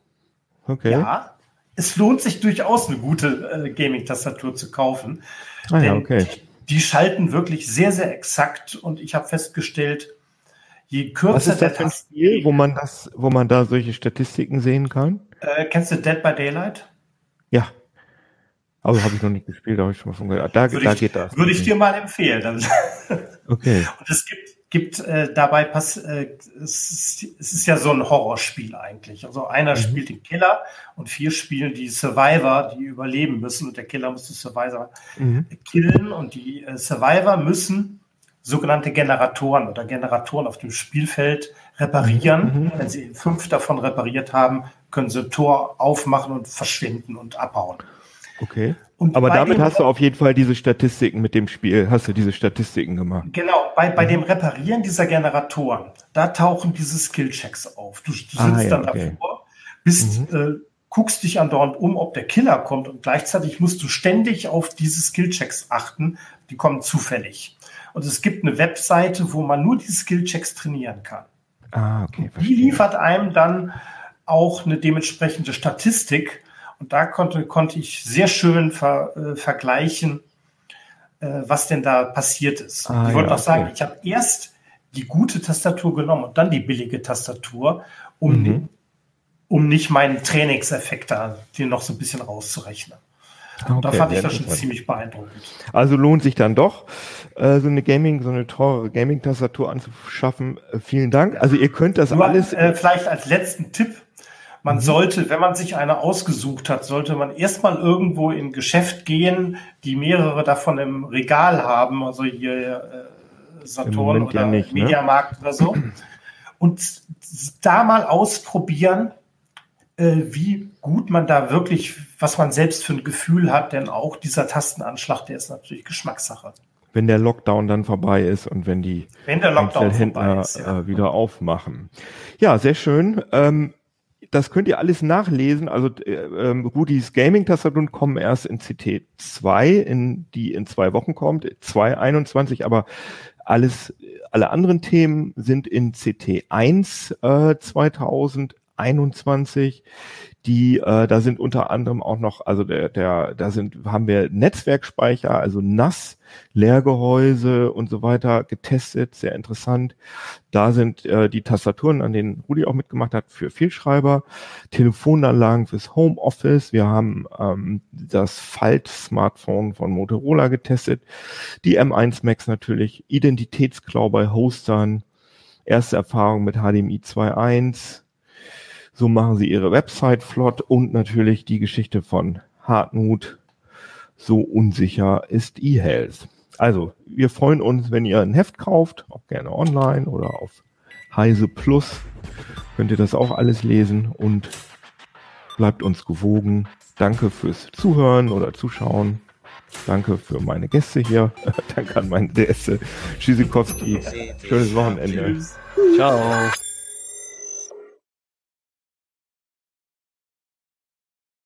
ja, es lohnt sich durchaus eine gute Gaming-Tastatur zu kaufen. Denn die schalten wirklich sehr, sehr exakt. Und ich habe festgestellt, je kürzer was ist das für ein Spiel, wo man da solche Statistiken sehen kann? Kennst du Dead by Daylight? Ja. Aber habe ich noch nicht gespielt, da habe ich schon mal von gehört. Da geht das. Würde ich dir mal empfehlen. Okay. Und es gibt dabei, es ist ja so ein Horrorspiel eigentlich. Also einer spielt den Killer und 4 spielen die Survivor, die überleben müssen. Und der Killer muss die Survivor killen. Und die Survivor müssen sogenannte Generatoren auf dem Spielfeld reparieren. Wenn sie 5 davon repariert haben, können sie ein Tor aufmachen und verschwinden und abhauen. Okay. Aber damit hast du auf jeden Fall diese Statistiken mit dem Spiel, hast du diese Statistiken gemacht. Genau, bei dem Reparieren dieser Generatoren, da tauchen diese Skillchecks auf. Du sitzt dann davor, guckst dich andauernd ob der Killer kommt und gleichzeitig musst du ständig auf diese Skillchecks achten, die kommen zufällig. Und es gibt eine Webseite, wo man nur die Skillchecks trainieren kann. Die liefert einem dann auch eine dementsprechende Statistik. Und da konnte ich sehr schön vergleichen, was denn da passiert ist. Ich wollte auch sagen, ich habe erst die gute Tastatur genommen und dann die billige Tastatur, um nicht meinen Trainingseffekt da den noch so ein bisschen rauszurechnen. Und da fand ich das schon ziemlich beeindruckend. Also lohnt sich dann doch, so eine teure Gaming-Tastatur anzuschaffen. Vielen Dank. Also ihr könnt das alles... Vielleicht als letzten Tipp. Man sollte, wenn man sich eine ausgesucht hat, sollte man erstmal irgendwo in ein Geschäft gehen, die mehrere davon im Regal haben, also hier Saturn oder nicht, Mediamarkt oder so, und da mal ausprobieren, wie gut man da wirklich, was man selbst für ein Gefühl hat, denn auch dieser Tastenanschlag, der ist natürlich Geschmackssache. Wenn der Lockdown dann vorbei ist und wenn der Lockdown vorbei ist, wieder aufmachen. Ja, sehr schön. Das könnt ihr alles nachlesen. Also Rudis Gaming-Tastaturen kommen erst in CT2, die in 2 Wochen kommt, 2.21, aber alle anderen Themen sind in CT1 2021. da sind unter anderem auch noch, also haben wir Netzwerkspeicher, also NAS, Leergehäuse und so weiter getestet, sehr interessant. Da sind die Tastaturen, an denen Rudi auch mitgemacht hat, für Vielschreiber, Telefonanlagen fürs Homeoffice. Wir haben das Falт-Smartphone von Motorola getestet, die M1 Max natürlich, Identitätsklau bei Hostern, erste Erfahrung mit HDMI 2.1. So machen sie ihre Website flott und natürlich die Geschichte von Hartmut. So unsicher ist eHealth. Also, wir freuen uns, wenn ihr ein Heft kauft, auch gerne online oder auf Heise Plus. Könnt ihr das auch alles lesen und bleibt uns gewogen. Danke fürs Zuhören oder Zuschauen. Danke für meine Gäste hier. Danke an meine Gäste. Tschüssikowski. Schönes Wochenende. Tschüss. Ciao.